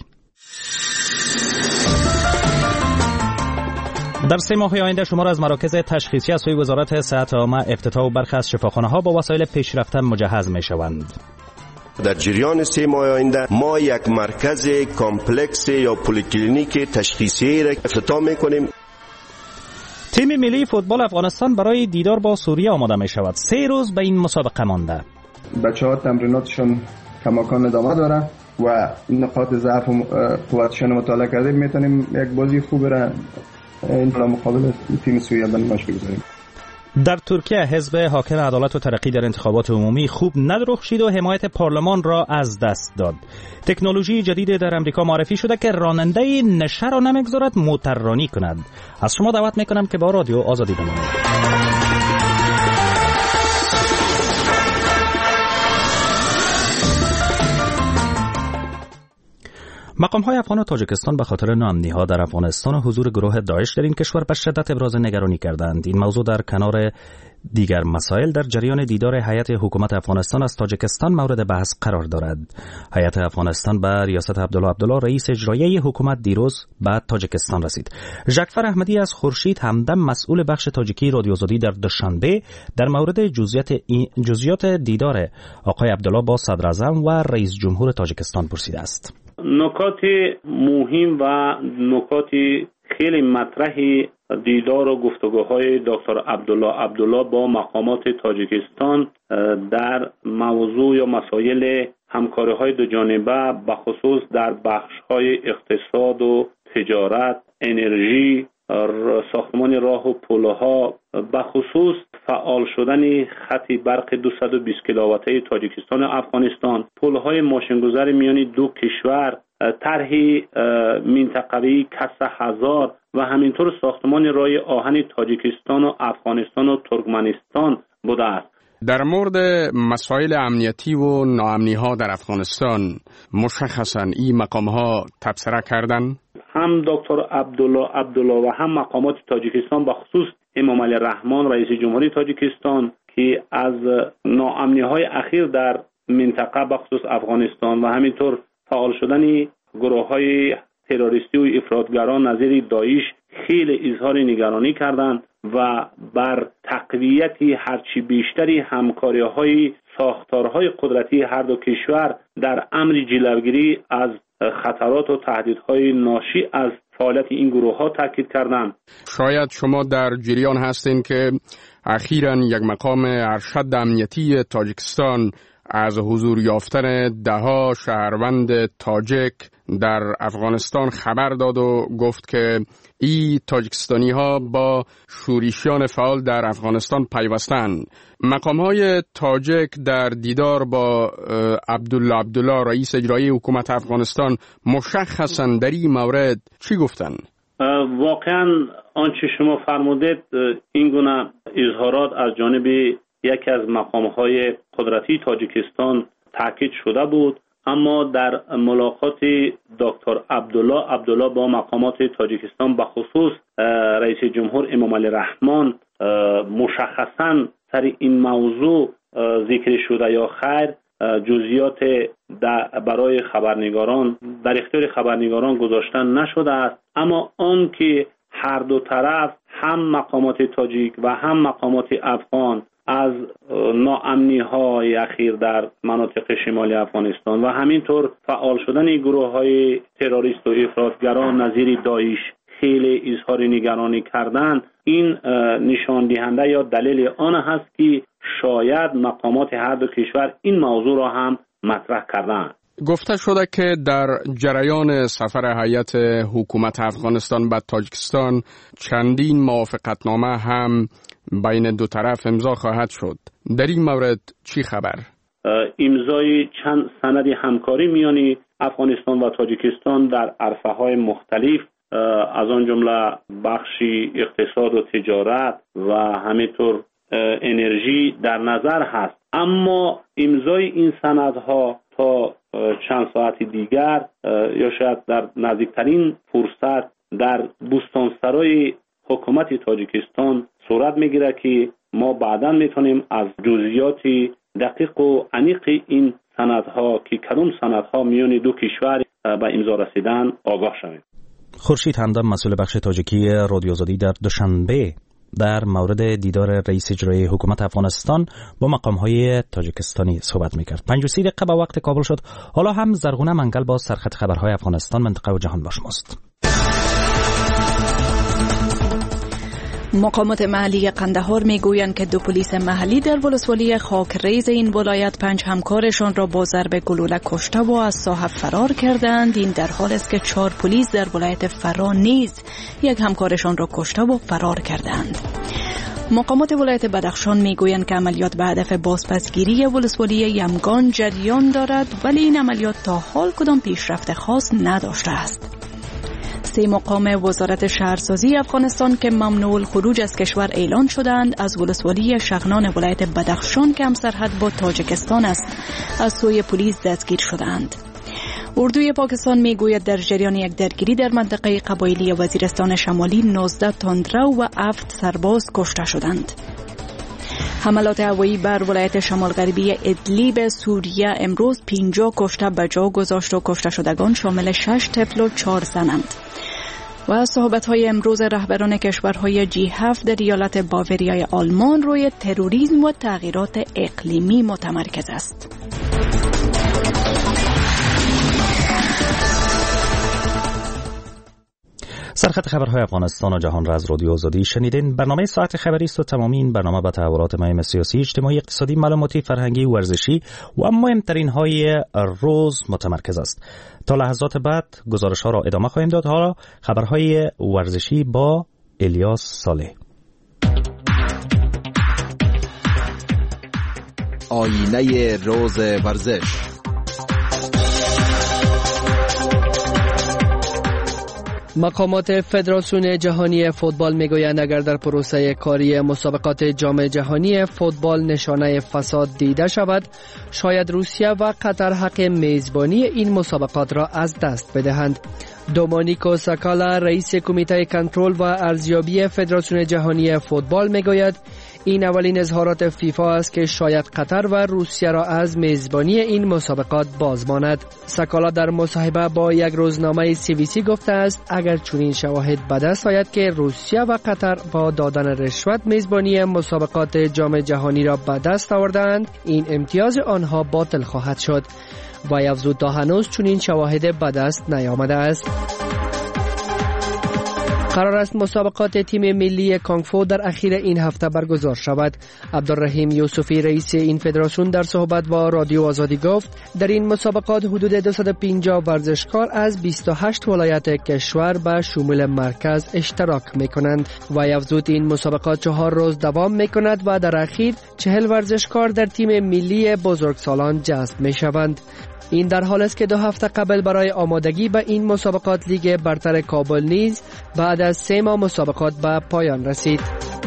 در سه ماه آینده شمار از مراکز تشخیصی از سوی وزارت صحت عامه افتتاح و برخی از شفاخانه‌ها با وسایل پیشرفته مجهز می‌شوند. در جریان سه ماه آینده ما یک مرکز کامپلکس یا پلیکلینیک تشخیصی را افتتاح می‌کنیم. تیم ملی فوتبال افغانستان برای دیدار با سوریه آماده می‌شود. سه روز به این مسابقه مانده. بچه‌ها تمریناتشون کماکان ادامه داره و نقاط ضعف و قوتشون مطالعه کردیم، می‌تونیم یک بازی خوب را این را مقابل تیم سوریه بنمایش بگذاریم. در ترکیه حزب حاکم عدالت و ترقی در انتخابات عمومی خوب ندرخشید و حمایت پارلمان را از دست داد. تکنولوژی جدید در امریکا معرفی شده که راننده نشه را نمیگذارد موتررانی کند. از شما دعوت میکنم که با رادیو آزادی بمانید. مقام‌های افغان و تاجیکستان به خاطر ناامنی‌ها در افغانستان و حضور گروه داعش در این کشور به شدت ابراز نگرانی کردند. این موضوع در کنار دیگر مسائل در جریان دیدار هیئت حکومت افغانستان از تاجیکستان مورد بحث قرار دارد. هیئت افغانستان به ریاست عبدالله عبدالله رئیس اجرایی حکومت دیروز به تاجیکستان رسید. ژکفر احمدی از خورشید همدم مسئول بخش تاجیکی رادیو آزادی در دوشنبه در مورد جزئیات جزئیات دیدار آقای عبدالله با صدر اعظم و رئیس جمهور تاجیکستان پرسیده است. نکات مهم و نکات خیلی مطرح دیدار و گفتگوهای دکتر عبدالله عبدالله با مقامات تاجیکستان در موضوع یا مسائل همکاری‌های دو جانبه به خصوص در بخش‌های اقتصاد و تجارت، انرژی، ساختمان راه و پل‌ها، به خصوص فعال شدن خط برق دویست و بیست کیلوواته تاجیکستان و افغانستان، پل‌های ماشین‌گذار میان دو کشور، طرح منطقه‌ای کسر هزار و همینطور ساختمان راه آهن تاجیکستان و افغانستان و ترکمنستان بوده است. در مورد مسائل امنیتی و ناامنی‌ها در افغانستان مشخصاً این مقام‌ها تبصره کردند. هم دکتر عبدالله عبدالله و هم مقامات تاجیکستان به خصوص امام علی رحمان رئیس جمهوری تاجیکستان که از ناامنی‌های اخیر در منطقه به خصوص افغانستان و همینطور فعال شدن گروه‌های تروریستی و افراطگران نظیر داعش خیلی اظهار نگرانی کردند و بر تقویت هرچی بیشتری همکاری‌های ساختارهای قدرتی هر دو کشور در امر جلوگیری از خطرات و تهدیدهای ناشی از فعالیت این گروه‌ها تاکید کردند. شاید شما در جریان هستین که اخیراً یک مقام ارشد امنیتی تاجیکستان از حضور یافتن ده‌ها شهروند تاجیک در افغانستان خبر داد و گفت که این تاجیکستانی ها با شورشیان فعال در افغانستان پیوستند. مقام های تاجیک در دیدار با عبدالله عبدالله رئیس اجرایی حکومت افغانستان مشخصاً در این مورد چی گفتن؟ واقعاً آنچه شما فرمودید این گونه اظهارات از جانب یکی از مقام‌های قدرتی تاجیکستان تاکید شده بود، اما در ملاقات دکتر عبدالله عبدالله با مقامات تاجیکستان به خصوص رئیس جمهور امام علی رحمان مشخصاً سر این موضوع ذکر شده یا خیر جزئیات برای خبرنگاران در اختیار خبرنگاران گذاشتن نشده است، اما آن که هر دو طرف هم مقامات تاجیک و هم مقامات افغان از ناامنی‌های اخیر در مناطق شمالی افغانستان و همینطور فعال شدن گروه‌های تروریست و افراطگران نظیر داعش خیلی اظهار نگرانی کردن، این نشان دهنده یا دلیل آن هست که شاید مقامات هر دو کشور این موضوع را هم مطرح کردند. گفته شده که در جریان سفر هیئت حکومت افغانستان به تاجیکستان چندین موافقتنامه هم بین دو طرف امضا خواهد شد. در این مورد چی خبر؟ امضای چند سند همکاری میان افغانستان و تاجیکستان در عرصه‌های مختلف از آن جمله بخشی اقتصاد و تجارت و همینطور انرژی در نظر هست. اما امضای این سندها تا چند ساعت دیگر یا شاید در نزدیکترین فرصت در بوستانسرای حکومت تاجیکستان صورت میگیره که ما بعداً میتونیم از جزئیات دقیق و عمیق این سندها که کدام سندها میان دو کشور به امضا رسیدن آگاه شویم. خورشید همدم مسئول بخش تاجیکی رادیو آزادی در دوشنبه در مورد دیدار رئیس اجرایی حکومت افغانستان با مقام‌های تاجیکستانی صحبت می‌کرد. پنج و سی دقیقه به وقت کابل شد. حالا هم زرغونه منگل با سرخط خبرهای افغانستان، منطقه و جهان با شماست. مقامات محلی قندهار میگویند که دو پلیس محلی در ولسوالی خاکریز این ولایت پنج همکارشان را با ضرب گلوله کشته و از ساحه فرار کردند. این در حالی است که چهار پلیس در ولایت فرا نیز یک همکارشان را کشته و فرار کردند. مقامات ولایت بدخشان میگویند که عملیات به هدف بازپسگیری ولسوالی یمگان جریان دارد، ولی این عملیات تا حال کدام پیشرفت خاص نداشته است. سه مقام وزارت شهرسازی افغانستان که ممنوع الخروج از کشور اعلان شدند از ولسوالی شغنان ولایت بدخشان که همسرحد با تاجیکستان است از سوی پلیس دستگیر شدند. اردوی پاکستان میگوید در جریان یک درگیری در منطقه قبایلی وزیرستان شمالی نوزده تندرو و هفت سرباز کشته شدند. حملات هوایی بر ولایت شمال غربی ادلیب سوریه امروز پنجاه کشته به جا گذاشت و کشته شدگان شامل شش طفل و چهار زنند. و صحبت‌های امروز رهبران کشورهای جی هفت در ایالت باوریای آلمان روی تروریسم و تغییرات اقلیمی متمرکز است. سرخط خبرهای افغانستان و جهان را از رادیو آزادی شنیدین. برنامه ساعت خبری است و تمامی این برنامه با تحولات مهم سیاسی، اجتماعی، اقتصادی، معلوماتی، فرهنگی، ورزشی و مهمترین های روز متمرکز است. تا لحظات بعد گزارش ها را ادامه خواهیم داد. حالا خبرهای ورزشی با الیاس صالح. آینه روز ورزش. مقامات فدراسیون جهانی فوتبال میگویند اگر در پروسه کاری مسابقات جام جهانی فوتبال نشانه فساد دیده شود، شاید روسیه و قطر حق میزبانی این مسابقات را از دست بدهند. دومانیکو ساکالا رئیس کمیته کنترل و ارزیابی فدراسیون جهانی فوتبال میگوید این اولین اظهارات فیفا است که شاید قطر و روسیه را از میزبانی این مسابقات بازماند. ساکالا در مصاحبه با یک روزنامه سی وی سی گفته است اگر چنین شواهد به دست آید که روسیه و قطر با دادن رشوت میزبانی مسابقات جام جهانی را به دست آوردند، این امتیاز آنها باطل خواهد شد. و افزود تا هنوز چنین شواهد به دست نیامده است. قرار است مسابقات تیم ملی کانگفو در اخیر این هفته برگزار شود. عبدالرحیم یوسفی رئیس این فدراسیون در صحبت با رادیو آزادی گفت در این مسابقات حدود دویست و پنجاه ورزشکار از بیست و هشت ولایت کشور به شمول مرکز اشتراک میکنند. و افزود این مسابقات چهار روز دوام میکند و در اخیر چهل ورزشکار در تیم ملی بزرگسالان جذب میشوند. این در حال است که دو هفته قبل برای آمادگی به این مسابقات لیگ برتر کابل نیز بعد از سه ماه مسابقات به پایان رسید.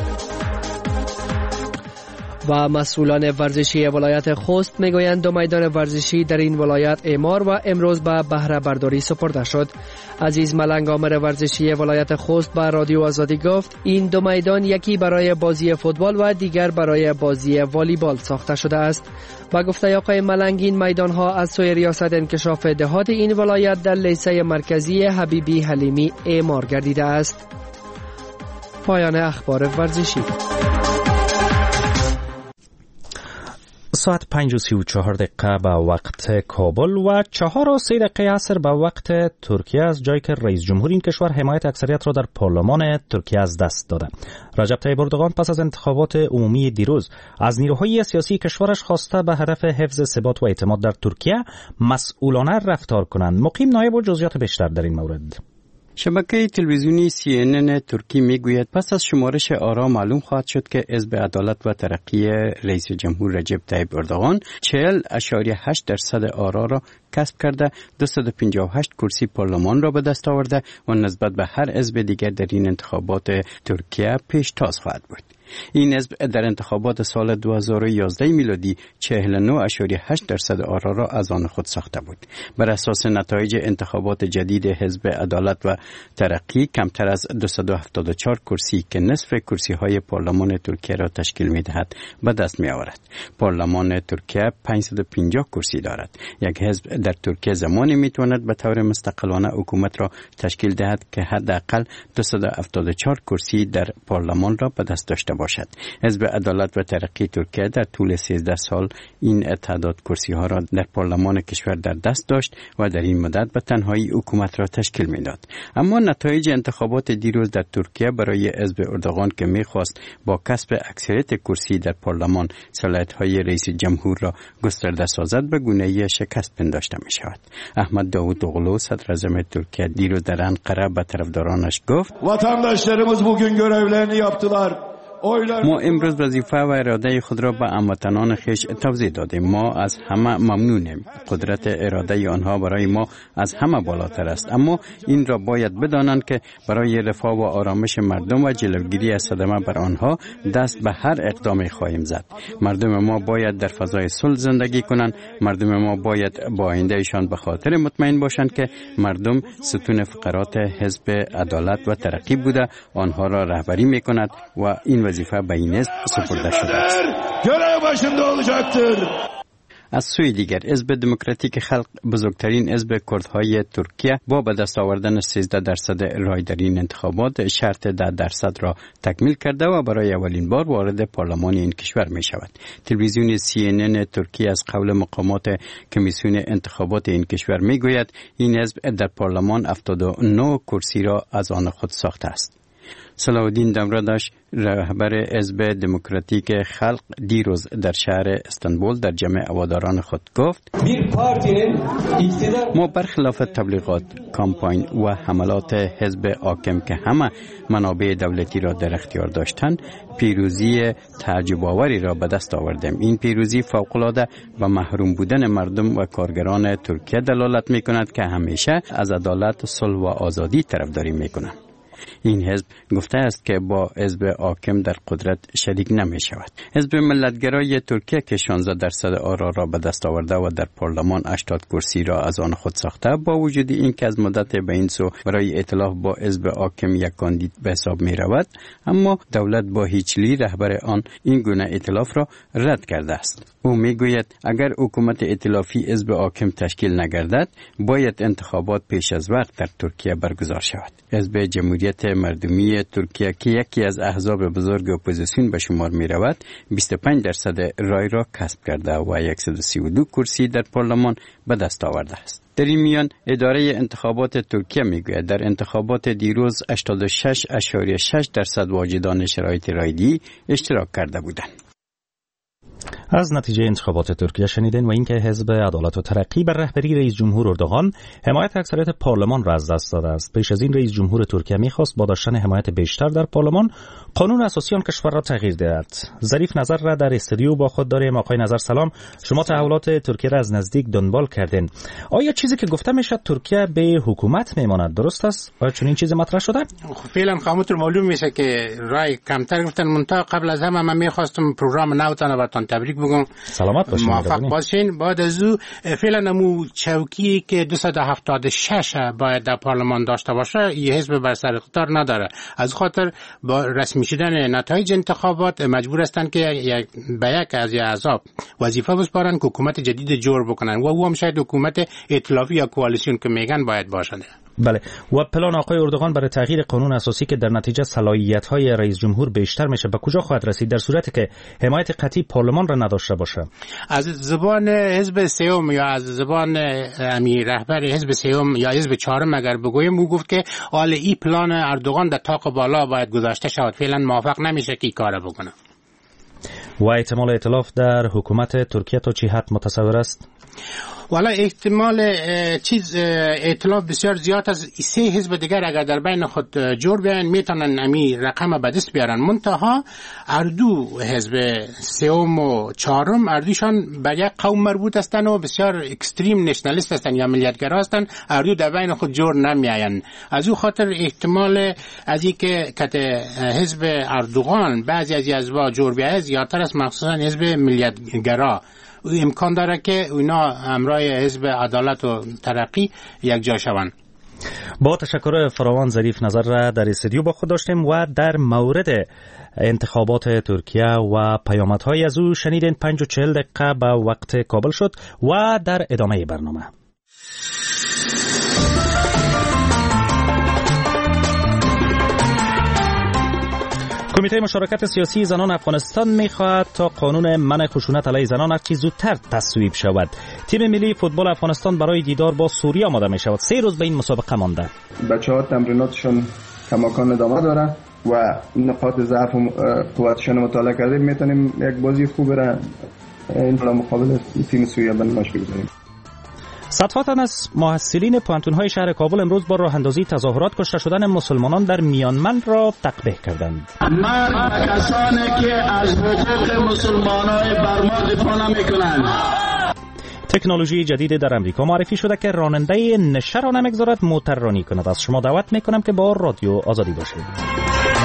و مسئولان ورزشی ولایت خوست میگویند دو میدان ورزشی در این ولایت اعمار و امروز به بهره برداری سپرده شد. عزیز ملنگ آمر ورزشی ولایت خوست به رادیو آزادی گفت این دو میدان یکی برای بازی فوتبال و دیگر برای بازی والیبال ساخته شده است. با گفته آقای ملنگ این میدان ها از سوی ریاست انکشاف دهات این ولایت در لیسه مرکزی حبیبی حلیمی اعمار گردیده است. پایان اخبار ورزشی. ساعت پنج و سی و چهار دقیقه به وقت کابل و چهار و سی دقیقه عصر به وقت ترکیه از جایی که رئیس جمهور این کشور حمایت اکثریت را در پارلمان ترکیه از دست داده. رجب طیب اردوغان پس از انتخابات عمومی دیروز از نیروهای سیاسی کشورش خواسته به هدف حفظ ثبات و اعتماد در ترکیه مسئولانه رفتار کنند. مقیم نایب و جزئیات بیشتر در این مورد. شبکه تلویزیونی سی ان ان ترکی میگوید پس از شمارش آرا معلوم خواهد شد که حزب عدالت و ترقی رئیس جمهور رجب طیب اردوغان چهل اشاریه هشت درصد آرا را کسب کرده، دویست و پنجاه و هشت کرسی پارلمان را به دست آورده و نسبت به هر حزب دیگر در این انتخابات ترکیه پیشتاز خواهد بود. این حزب در انتخابات سال دو هزار و یازده میلادی چهل و نه اشاریه هشت درصد آرا را از آن خود ساخته بود. بر اساس نتایج انتخابات جدید حزب عدالت و ترقی کمتر از دویست و هفتاد و چهار کرسی که نصف کرسی های پارلمان ترکیه را تشکیل می دهد به دست می آورد. پارلمان ترکیه پانصد و پنجاه کرسی دارد. یک حزب در ترکیه زمانی می تواند به طور مستقلانه حکومت را تشکیل دهد که حداقل دویست و هفتاد و چهار کرسی در پارلمان را به دست داشته باشد. حزب عدالت و ترقی ترکیه در طول سیزده سال این تعداد کرسی ها را در پارلمان کشور در دست داشت و در این مدت به تنهایی حکومت را تشکیل میداد. اما نتایج انتخابات دیروز در ترکیه برای حزب اردوغان که میخواست با کسب اکثریت کرسی در پارلمان صلاحیت های رئیس جمهور را گسترده سازد به گونه‌ای شکست پنداشته می شود. احمد داوود اوغلو صدر اعظم ترکیه دیروز در انقره به طرفدارانش گفت vatandaşlarımız bugün görevlerini yaptılar. ما امروز وظیفه و اراده خود را به هموطنان خویش توضیح دادیم. ما از همه ممنونیم. قدرت اراده آنها برای ما از همه بالاتر است، اما این را باید بدانند که برای رفاه و آرامش مردم و جلوگیری از صدمه بر آنها دست به هر اقدامی خواهیم زد. مردم ما باید در فضای صلح زندگی کنند. مردم ما باید با آیندهشان به خاطر مطمئن باشند که مردم ستون فقرات حزب عدالت و ترقی بوده، آنها را رهبری می‌کند و این وظیفه به این حزب سپرده شده است. از سوی دیگر حزب دموکراتیک خلق بزرگترین حزب کردهای ترکیه با به دست آوردن سیزده درصد رای در این انتخابات شرط ده درصد را تکمیل کرده و برای اولین بار وارد پارلمان این کشور می شود. تلویزیون سی ان ان ترکیه از قول مقامات کمیسیون انتخابات این کشور می گوید این حزب در پارلمان هفتاد و نه کرسی را از آن خود ساخته است. صلاح الدین دمرداش رهبر حزب دموکراتیک خلق دیروز در شهر استانبول در جمع هواداران خود گفت ما برخلاف تبلیغات، کامپاین و حملات حزب حاکم که همه منابع دولتی را در اختیار داشتند پیروزی تعجب آوری را به دست آوردیم. این پیروزی فوق‌العاده به محروم بودن مردم و کارگران ترکیه دلالت می کند که همیشه از عدالت، صلح و آزادی طرفداری می کنند. این حزب گفته است که با حزب حاکم در قدرت شریک نمی شود. حزب ملتگرای ترکیه که شانزده درصد آرا را به دست آورده و در پارلمان هشتاد کرسی را از آن خود ساخته، با وجود اینکه از مدت به این سو برای ائتلاف با حزب حاکم یک کاندید به حساب می رود، اما دولت با هیچلی رهبر آن این گونه ائتلاف را رد کرده است. او می گوید اگر حکومت ائتلافی حزب حاکم تشکیل نگردد باید انتخابات پیش از وقت در ترکیه برگزار شود. حزب جمهوریت مردمی ترکیه که یکی از احزاب بزرگ اپوزیسیون به شمار می رود بیست و پنج درصد رای را کسب کرده و صد و سی و دو کرسی در پارلمان به دست آورده است. در این میان اداره انتخابات ترکیه میگوید در انتخابات دیروز هشتاد و شش اشاریه شش درصد واجدان شرایط رایده‌ای اشتراک کرده بودند. از نتیجه انتخابات ترکیه شنیدین و اینکه حزب عدالت و ترقی بر رهبری رئیس جمهور اردوغان حمایت اکثریت پارلمان را از دست داده است. پیش از این رئیس جمهور ترکیه میخواست با داشتن حمایت بیشتر در پارلمان قانون اساسی آن کشور را تغییر دهد. ظریف نظر را در استودیو با خود داریم. آقای نظر سلام، شما تحولات ترکیه را از نزدیک دنبال کردین. آیا چیزی که گفته میشد ترکیه به حکومت میماند درست است؟ آیا چنین چیزی مطرح شده؟ فعلا خامتون معلوم میشه که رای کمتر گفتن. منتها قبل از همه من میخواستم پروگرام نوتان براتون تبریک بگم. سلامت باشین. موفق باشین. بعد از او فعلا امو چوکی که دویست و هفتاد و شش باید در پارلمان داشته باشه یه حزب بر سر اقتدار نداره. از خاطر با رسمی شدن نتایج انتخابات مجبور هستن که یک به یک از احزاب وظیفه بسپارن که حکومت جدید جور بکنن و او هم شاید حکومت ائتلافی یا کوalition که میگن باید باشه. بله. و پلان آقای اردوغان برای تغییر قانون اساسی که در نتیجه صلاحیت‌های رئیس جمهور بیشتر میشه به کجا خواهد رسید در صورتی که حمایت قطعی پارلمان را نداشته باشه؟ از زبان حزب سیوم یا از زبان امیر رهبر حزب سیوم یا حزب چهارم اگر بگویم او گفت که حال این پلان اردوغان در طاق بالا باید گذاشته شود. فعلا موافق نمیشه که این کارو بکنه. و احتمال ائتلاف در حکومت ترکیه تا چه حد متصور است؟ والا احتمال چیز ائتلاف بسیار زیاد از سه حزب دیگر اگر در بین خود جور بیان میتونن امی رقم به دست بیارن. منتها اردو حزب سوم و چهارم اردوشان به یک قوم مربوط هستند و بسیار اکستریم نشنالیست هستند یا ملیتگرا هستند. اردو در بین خود جور نمیآیند. از او خاطر احتمال از اینکه کت حزب اردوغان بعضی از حزب‌ها جور بیاید زیادتر است، مخصوصا حزب ملیتگرا. امکان داره که اونا همراه حزب عدالت و ترقی یک جا شوند. با تشکر فراوان ظریف نظر را در استودیو با خود داشتیم و در مورد انتخابات ترکیه و پیامدهای از او شنیدین. پنج و چهل دقیقه به وقت کابل شد و در ادامه برنامه کمیته مشارکت سیاسی زنان افغانستان می‌خواهد تا قانون منع خشونت علیه زنان هرچه زودتر تصویب شود. تیم ملی فوتبال افغانستان برای دیدار با سوریه آماده می‌شود. سه روز به این مسابقه مانده. بچه‌ها تمریناتشون کماکان ادامه داره و نقاط ضعف و قوتشون مطالعه کردیم. میتونیم یک بازی خوب را این مقابل تیم سوریه بنمایش بگذاریم. صدها تن از محصلین پانتون‌های شهر کابل امروز با راه اندازی تظاهرات کشته شدن مسلمانان در میانمر را تقبیح کردند. مرد کسانی که از حقوق مسلمانان برما دفاع نمی‌کنند. تکنولوژی جدید در امریکا معرفی شده که راننده نشه را نمیگذارد موتر رانی کند. از شما دعوت میکنم که با رادیو آزادی باشید.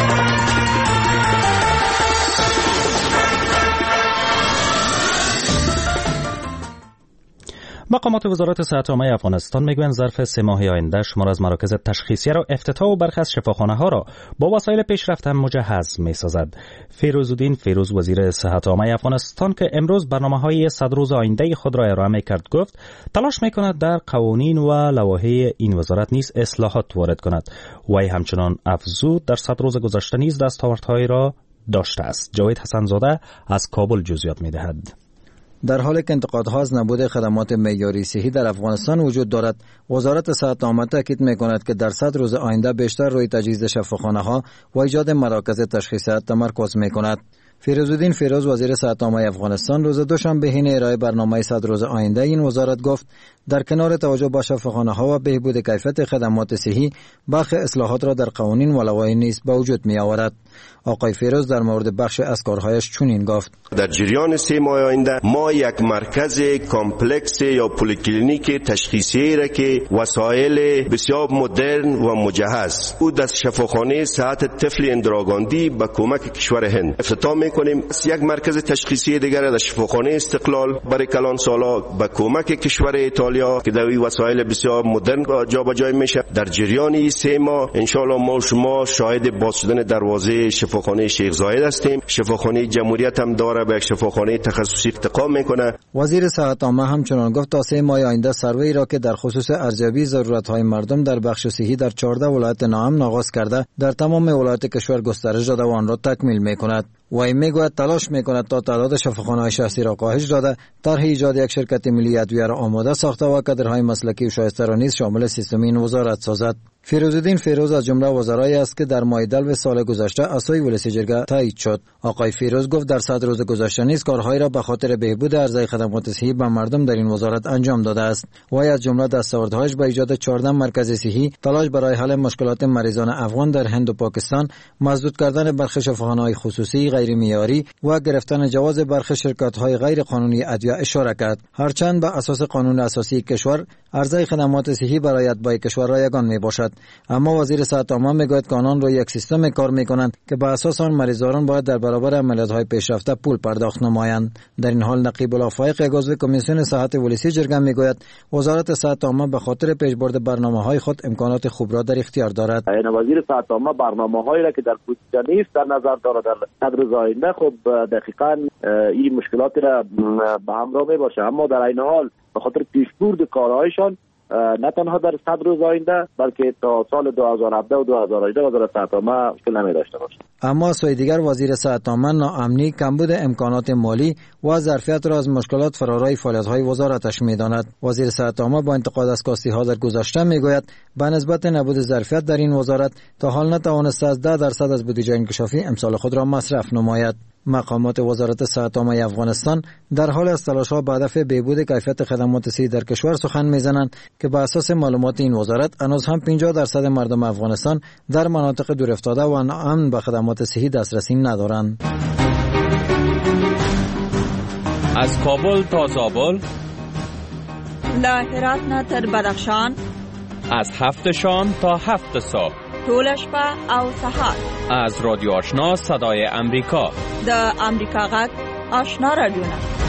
مقامات وزارت صحت عامه افغانستان میگویند ظرف سه ماه آینده شمار از مراکز تشخیصیه را افتتاح و برخی از شفاخانه ها را با وسایل پیشرفته مجهز میسازد. فیروزالدین فیروز وزیر صحت عامه افغانستان که امروز برنامه‌های صد روز آینده خود را ارائه میکرد گفت تلاش میکند در قوانین و لوایح این وزارت نیز اصلاحات وارد کند. وی همچنان افزود در صد روز گذشته نیز دستاوردهایی را داشته است. جاوید حسن زاده از کابل جزئیات میدهد. در حالی که انتقادها از نبود خدمات معیاری صحی در افغانستان وجود دارد، وزارت صحت عامه تاکید می‌کند که در صد روز آینده بیشتر روی تجهیز شفاخانه‌ها و ایجاد مراکز تشخیصی تمرکز می‌کند. فیروزالدین فیروز وزیر صحت عامه افغانستان روز دوشنبه حین ارائه برنامه صد روز آینده این وزارت گفت در کنار توجه به شفاخانه‌ها و بهبود کیفیت خدمات صحی، برخی اصلاحات را در قوانین و لوایح نیز به وجود می‌آورد. آقای فیروز در مورد بخش از کارهایش چنین گفت: در جریان سه ماه آینده ما یک مرکز کامپلکس یا پلیکلینیک تشخیصی را که وسایل بسیار مدرن و مجهز او در شفاخانه صحت طفل اندراگاندی به کمک کشور هند افتتاح می‌کنیم. یک مرکز تشخیصی دیگر در شفاخانه استقلال برای کلان سالا به کمک کشور ایتالیا که در این وسایل بسیار مدرن جابجایی میشه. در جریان سه ماه ان شاء الله ما شما شاهد باز شدن دروازه شفاخانه شیخ زاید هستیم. شفاخانه جمهوریت هم داره به یک شفاخانه تخصصی ارتقا میکنه. وزیر صحت عامه همچنان گفت تا سه ماه آینده سروی را که در خصوص ارزیابی ضرورت‌های مردم در بخش صحی در چهارده ولایت ناامن آغاز کرده در تمام ولایات کشور گسترش داده و آن را تکمیل میکند. وی میگوید تلاش میکند تا تعداد شفاخانه‌های شخصی را کاهش داده، طرح ایجاد یک شرکت ملی ادویه را آماده ساخته و کادرهای مسلکی و شایسته را نیز شامل سیستم این وزارت سازد. فیروزالدین فیروز از جمله وزرایی است که در ماه دلو سال گذشته اسای ولسی جرگه تایید شد. آقای فیروز گفت در صد روز گذشته نیز کارهایی را به خاطر بهبود عرضه خدمات صحی به مردم در این وزارت انجام داده است. وی از جمله دستاوردهایش به ایجاد چهارده مرکز صحی، تلاش برای حل مشکلات مریضان افغان در هند و پاکستان، مسدود کردن برخی شفاخانه‌های خصوصی غیر معیاری و گرفتن جواز برخی شرکت‌های غیر قانونی ادویه اشاره کرد. هرچند به اساس قانون اساسی کشور عرضه خدمات صحی برای اتباع کشور رایگان میباشد، اما وزیر صحت عامه میگوید که آنان روی یک سیستم کار میکنند که به اساس آن مریضان باید در برابر عملیات‌های پیشرفته پول پرداخت نمایند. در این حال نقیب الله فایق عضو کمیسیون صحت ولسی جرگه میگوید وزارت صحت عامه به خاطر پیشبرد برنامه‌های خود امکانات خوب را در اختیار دارد. این وزیر صحت عامه برنامه‌هایی را که در بودجه نیست در نظر دارد در صد آینده خب دقیقاً این مشکلات را به همراه میباشه، اما در این حال به خاطر پیشبرد کارهایشان نه تنها در صد روز آینده بلکه تا سال دو هزار و هفده و دو هزار و هجده وزارت صحت عامه مشکل نمی داشته باشه. اما سوی دیگر وزیر صحت عامه ناامنی، کمبود امکانات مالی و ظرفیت را از مشکلات فرارای فعالیت‌های وزارتش می‌داند. وزیر صحت عامه با انتقاد از کاستی‌ها در گذشته می‌گوید به نسبت نبود ظرفیت در این وزارت تا حال نتوانسته از ده درصد از بودجه انکشافی امسال خود را مصرف نماید. مقامات وزارت صحت عامه افغانستان در حال از تلاش‌ها به هدف بهبود کیفیت خدمات صحی در کشور سخن می‌زنند که به اساس معلومات این وزارت هنوز هم پنجاه درصد مردم افغانستان در مناطق دورافتاده و ناامن به خدمات صحی دسترسی ندارند. از کابل تا زابل، له هرات نه تر بدخشان، از هفت شام تا هفت صبح، ټول شپه او سهار، از رادیو آشنا صدای امریکا، د امریکا غږ آشنا رادیو.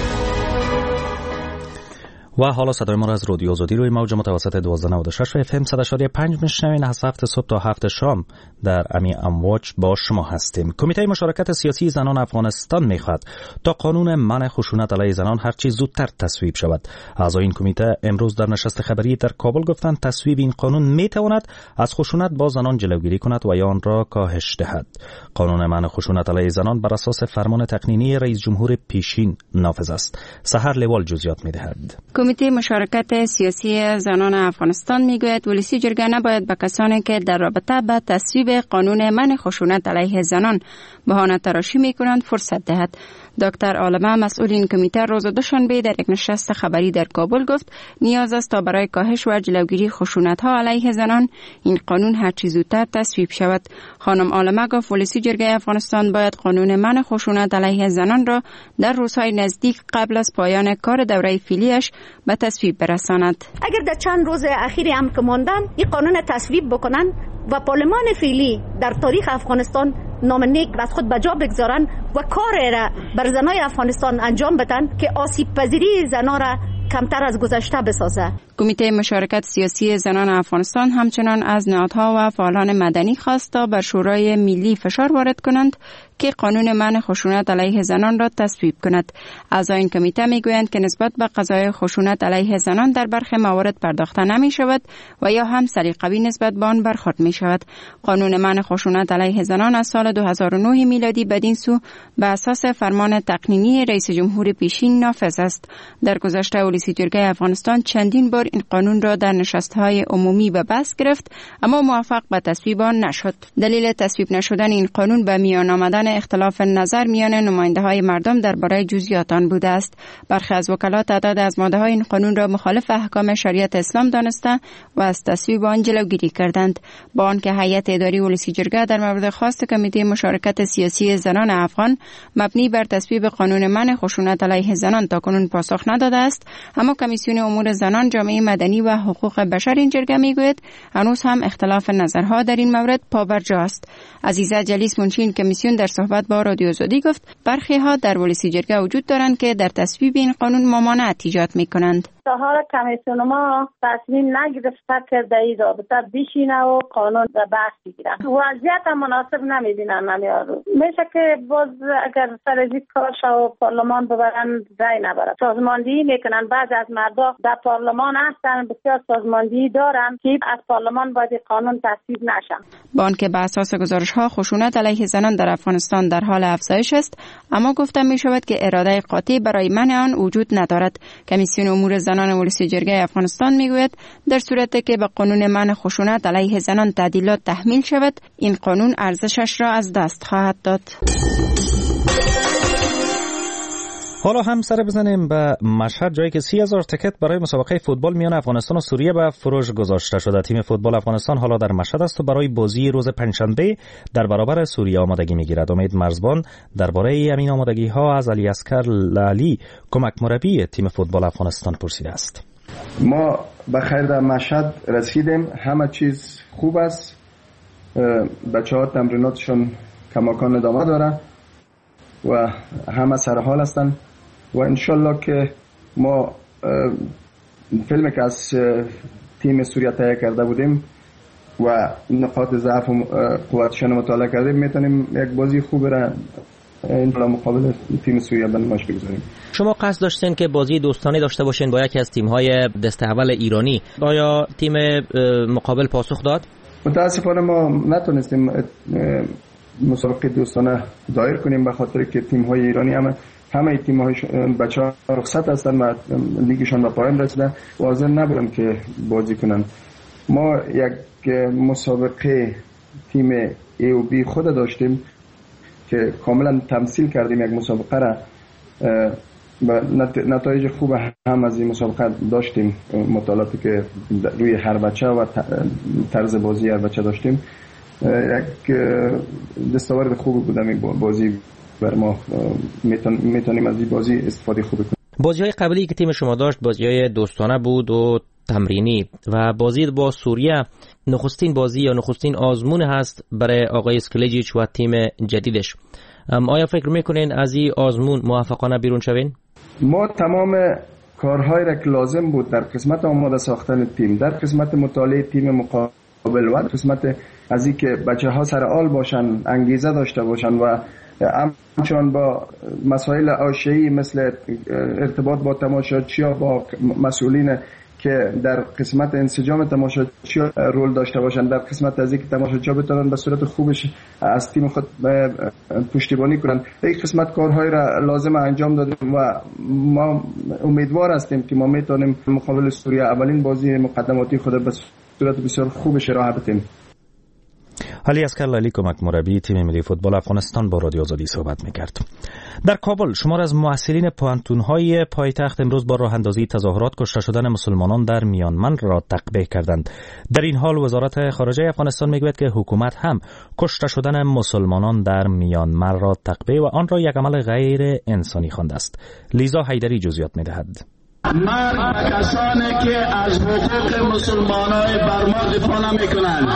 و حالا صدای ما را از رادیو آزادی روی موج متوسط دوازده نود و شش و اف ام صد و شش و پنج میشنوین. از هفت صبح تا هفت شام در امی امواج با شما هستیم. کمیته مشارکت سیاسی زنان افغانستان میخواد تا قانون منع خشونت علیه زنان هر چه زودتر تصویب شود. اعضای این کمیته امروز در نشست خبری در کابل گفتند تصویب این قانون میتواند از خشونت با زنان جلوگیری کند و یا آن را کاهش دهد. قانون منع خشونت علیه زنان بر اساس فرمان تقنینی رئیس جمهور پیشین نافذ است. سحر لوال جزئیات میدهد. کمیته مشارکت سیاسی زنان افغانستان میگوید ولسی جرگه نباید به کسانی که در رابطه با تصویب قانون منع خشونت علیه زنان بهانه تراشی میکنند فرصت دهد. دکتر عالمه مسئول این کمیته روز دوشنبه در یک نشست خبری در کابل گفت نیاز است تا برای کاهش و جلوگیری خشونت ها علیه زنان این قانون هر چه زودتر تصویب شود. خانم عالمه گفت ولسی جرگه افغانستان باید قانون منع خشونت علیه زنان را در روزهای نزدیک قبل از پایان کار دوره فعلیش به تصویب برساند. اگر در چند روز اخیری هم که ماندن این قانون تصویب بکنن و پارلمان فعلی در تاریخ افغانستان نام نیک از خود بجا بگذارن و کار را بر زنای افغانستان انجام بدن که آسیب پذیری زنا را کمتر از گذشته بسازه. کمیته مشارکت سیاسی زنان افغانستان همچنان از نهادها و فعالان مدنی خواست تا بر شورای ملی فشار وارد کنند که قانون منع خشونت علیه زنان را تصویب کند. اعضای این کمیته میگویند که نسبت به قضای خشونت علیه زنان در برخی موارد پرداخته نمی شود و یا هم سلیقه‌ای نسبت به آن برخورد می شود. قانون منع خشونت علیه زنان از سال دو هزار و نه میلادی بدین سو به اساس فرمان تقنینی رئیس جمهور پیشین نافذ است. در گذشته ولسی جرگه افغانستان چندین بار این قانون را در نشست‌های عمومی به بحث گرفت اما موفق به تصویب آن نشد. دلیل تصویب نشدن این قانون به میان آمدن اختلاف نظر میان نماینده‌های مردم درباره جزئیات آن بوده است. برخی از وکلا تعداد از ماده‌های این قانون را مخالف احکام شریعت اسلام دانسته و از تصویب آن جلوگیری کردند. با آنکه هیئت اداری ولسی جرگه در مورد خواست کمیته مشارکت سیاسی زنان افغان مبنی بر تصویب قانون منع خشونت علیه زنان تاکنون پاسخ نداده است، اما کمیسیون امور زنان، جامعه مدنی و حقوق بشر این جرگه میگوید هنوز هم اختلاف نظرها در این مورد پابرجا است. عزیزه جلیس منشی کمیسیون در صحبت با رادیو آزادی گفت برخی ها در ولسی جرگه وجود دارند که در تصویب این قانون ممانعت ایجاد میکنند. تا حالا کمیسیون ما تصمیم نگرفته که در این رابطه بشینه و قانون را بحث بگیره. وضعیت مناسب نمیبینن نمیارو. میشه که باز اگر سر از این کار شو پارلمان ببرن رای نبرد. سازماندهی میکنن. بعض از مردم در پارلمان هستن بسیار سازماندهی دارن که از پارلمان باید قانون تصویب نشه. با آنکه به اساس گزارش ها خشونت علیه زنان در افغانستان در حال افزایش است، اما گفته می شود که اراده قاطع برای منع آن وجود ندارد. کمیسیون امور زنان ولسی جرگه افغانستان میگوید در صورتی که به قانون منع خشونت علیه زنان تعدیلات تحمیل شود این قانون ارزشش را از دست خواهد داد. حالا هم سر بزنیم به مشهد، جایی که سی هزار تکت برای مسابقه فوتبال میان افغانستان و سوریه به فروش گذاشته شده. تیم فوتبال افغانستان حالا در مشهد است و برای بازی روز پنجشنبه در برابر سوریه آمادگی میگیرد. امید مرزبان درباره همین آمادگی ها از علی اصغر لالی، کمک مربی تیم فوتبال افغانستان، پرسیده است. ما به خیر در مشهد رسیدیم، همه چیز خوب است، بچه‌ها تمریناتشون کماکان ادامه داره و همه سر حال هستن و انشالله که ما فیلمی که از تیم سوریه تهیه کرده بودیم و نقاط ضعف و قوتشون مطالعه کردیم میتونیم یک بازی خوب را این مقابل تیم سوریه به نمایش بگذاریم. شما قصد داشتین که بازی دوستانه داشته باشین با یکی از تیم‌های دسته اول ایرانی، آیا تیم مقابل پاسخ داد؟ متاسفانه ما نتونستیم مسابقه دوستانه دایر کنیم، به خاطر که تیم های ایرانی هم همه تیم های بچه ها رخصت هستن و لیگشان به پایان رسیده و حاضر نبودن که بازی کنن. ما یک مسابقه تیم ای و بی خود داشتیم که کاملا تمثیل کردیم یک مسابقه را و نتایج خوب هم از این مسابقه داشتیم. مطالعاتی که روی هر بچه و طرز بازی هر بچه داشتیم یک دستاورد خوب بودم. این بازی بر ما میتونیم از این بازی استفاده خوب کنیم. بازی های قبلی که تیم شما داشت بازی های دوستانه بود و تمرینی و بازی با سوریه نخستین بازی یا نخستین آزمون هست برای آقای اسکلیجیچ و تیم جدیدش. آیا فکر میکنین از این آزمون موفقانه بیرون شوین؟ ما تمام کارهایی را که لازم بود در قسمت آماده ساختن تیم، در قسمت مطالعه تیم مقابل و در قسمت از این که بچه ها سر حال باشن، انگیزه داشته باشن و همچنان با مسائل حاشیه‌ای مثل ارتباط با تماشاچی‌ها، با مسئولین که در قسمت انسجام تماشاچی‌ها رول داشته باشند، در قسمت از اینکه تماشاچی‌ها بتونن به صورت خوبش از تیم خود پشتیبانی کنند. این قسمت کارهای را لازم انجام دادیم و ما امیدوار هستیم که ما میتونیم مقابل سوریه اولین بازی مقدماتی خود به صورت بسیار خوبش راه بدیم. علی اصغر علی کمک مربی تیم ملی فوتبال افغانستان با رادیو آزادی صحبت می‌کرد. در کابل شمار از محصلین پوهنتون‌های پایتخت امروز با راه اندازی تظاهرات کشته شدن مسلمانان در میانمار را تقبیح کردند. در این حال وزارت خارجه افغانستان میگوید که حکومت هم کشته شدن مسلمانان در میانمار را تقبیح و آن را یک عمل غیر انسانی خوانده است. لیزا حیدری جزئیات می‌دهد. مرگ به کسانی که از حقوق مسلمانان برما دفاع نمی‌کنند.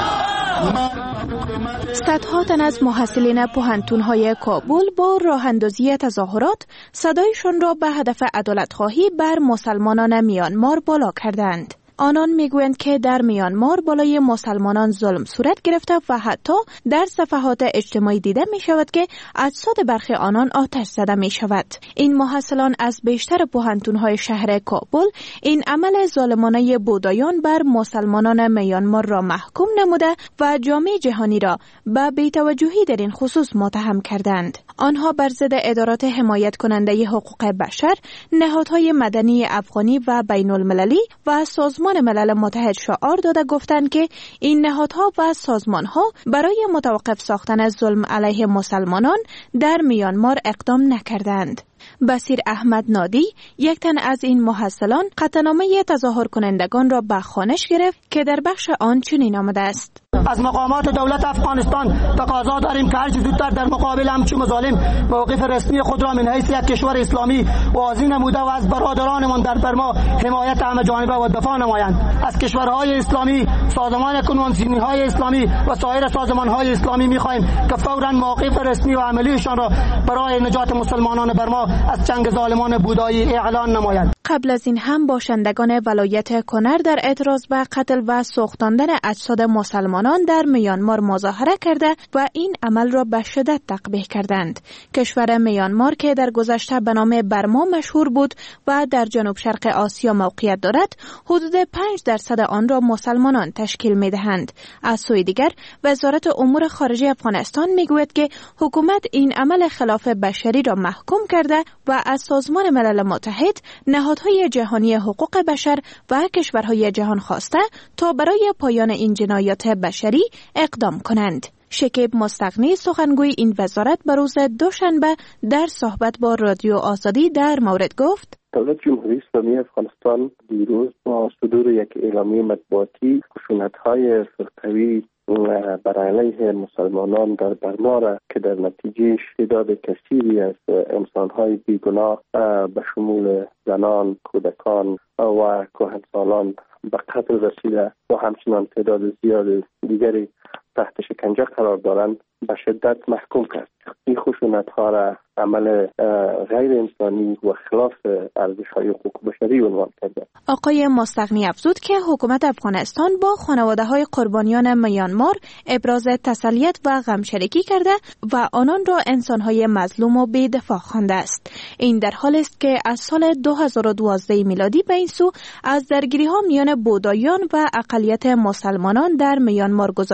صدها تن از محصلین پوهنتون‌های کابل با راه اندازی تظاهرات صدایشان را به هدف عدالت‌خواهی بر مسلمانان میانمار بالا کردند. آنان میگویند که در میانمار بالای مسلمانان ظلم صورت گرفته و حتی در صفحات اجتماعی دیده می شود که اجساد برخی آنان آتش زده می شود. این محصلان از بیشتر پوهنتون‌های شهر کابل این عمل ظالمانه بودایان بر مسلمانان میانمار را محکوم نموده و جامعه جهانی را به بی‌توجهی در این خصوص متهم کردند. آنها بر ضد ادارات حمایت کننده حقوق بشر، نهادهای مدنی افغانی و بین المللی و سازمان ملل متحد شعار داده گفتند که این نهادها و سازمانها برای متوقف ساختن ظلم علیه مسلمانان در میانمار اقدام نکردند. بصیر احمد نادی یک تن از این محصلان قطعنامه تظاهر کنندگان را به خوانش گرفت که در بخش آن چنین آمده است: از مقامات دولت افغانستان تقاضا داریم که هرچه زودتر در مقابل همچون مظالم موقف رسمی خود را من حیث یک کشور اسلامی واضح نموده و از برادرانمان در برما حمایت همه جانبه و دفاع نمایند. از کشورهای اسلامی، سازمان کنوانسیون‌های اسلامی و سایر سازمان‌های اسلامی می‌خواهیم که فوراً موقف رسمی و عملیشان را برای نجات مسلمانان برما از چنگ ظالمان بودایی اعلان نمایند. قبل از این هم باشندگان ولایت کنر در اعتراض به قتل و سوختاندن اجساد مسلمانان در میانمار مظاهره کرده و این عمل را به شدت تقبیح کردند. کشور میانمار که در گذشته به نام برما مشهور بود و در جنوب شرق آسیا موقعیت دارد، حدود پنج درصد آن را مسلمانان تشکیل می‌دهند. از سوی دیگر وزارت امور خارجه افغانستان میگوید که حکومت این عمل خلاف بشری را محکوم کرده و از سازمان ملل متحد، نهادهای جهانی حقوق بشر و کشورهای جهان خواسته تا برای پایان این جنایات بشری اقدام کنند. شکیب مستغنی سخنگوی این وزارت به روز دوشنبه در صحبت با رادیو آزادی در مورد گفت: دولت جمهوری اسلامی افغانستان دیروز با صدور یک اعلامیه مطبوعاتی خشونت‌های فرقوی بر علیه مسلمانان در برما را که در نتیجه تعداد کثیری از انسان‌های بیگناه به شمول زنان، کودکان و کهنسالان به قتل رسیده و همچنان تعداد زیاد دیگری تحت شکنجه قرار دارند به شدت محکوم کرد. این خشونت‌ها را عمل غیر انسانی و خلاف ارزش‌های حقوق بشری عنوان کرده. آقای مستغنی افزود که حکومت افغانستان با خانواده‌های قربانیان میانمار ابراز تسلیت و غمشریکی کرده و آنان را انسان‌های مظلوم و بی‌دفاع خوانده است. این در حالی است که از سال دو هزار و دوازده میلادی به این سو از درگیری‌ها میان بودایان و اقلیت مسلمانان در میانمار گزارش‌هایی به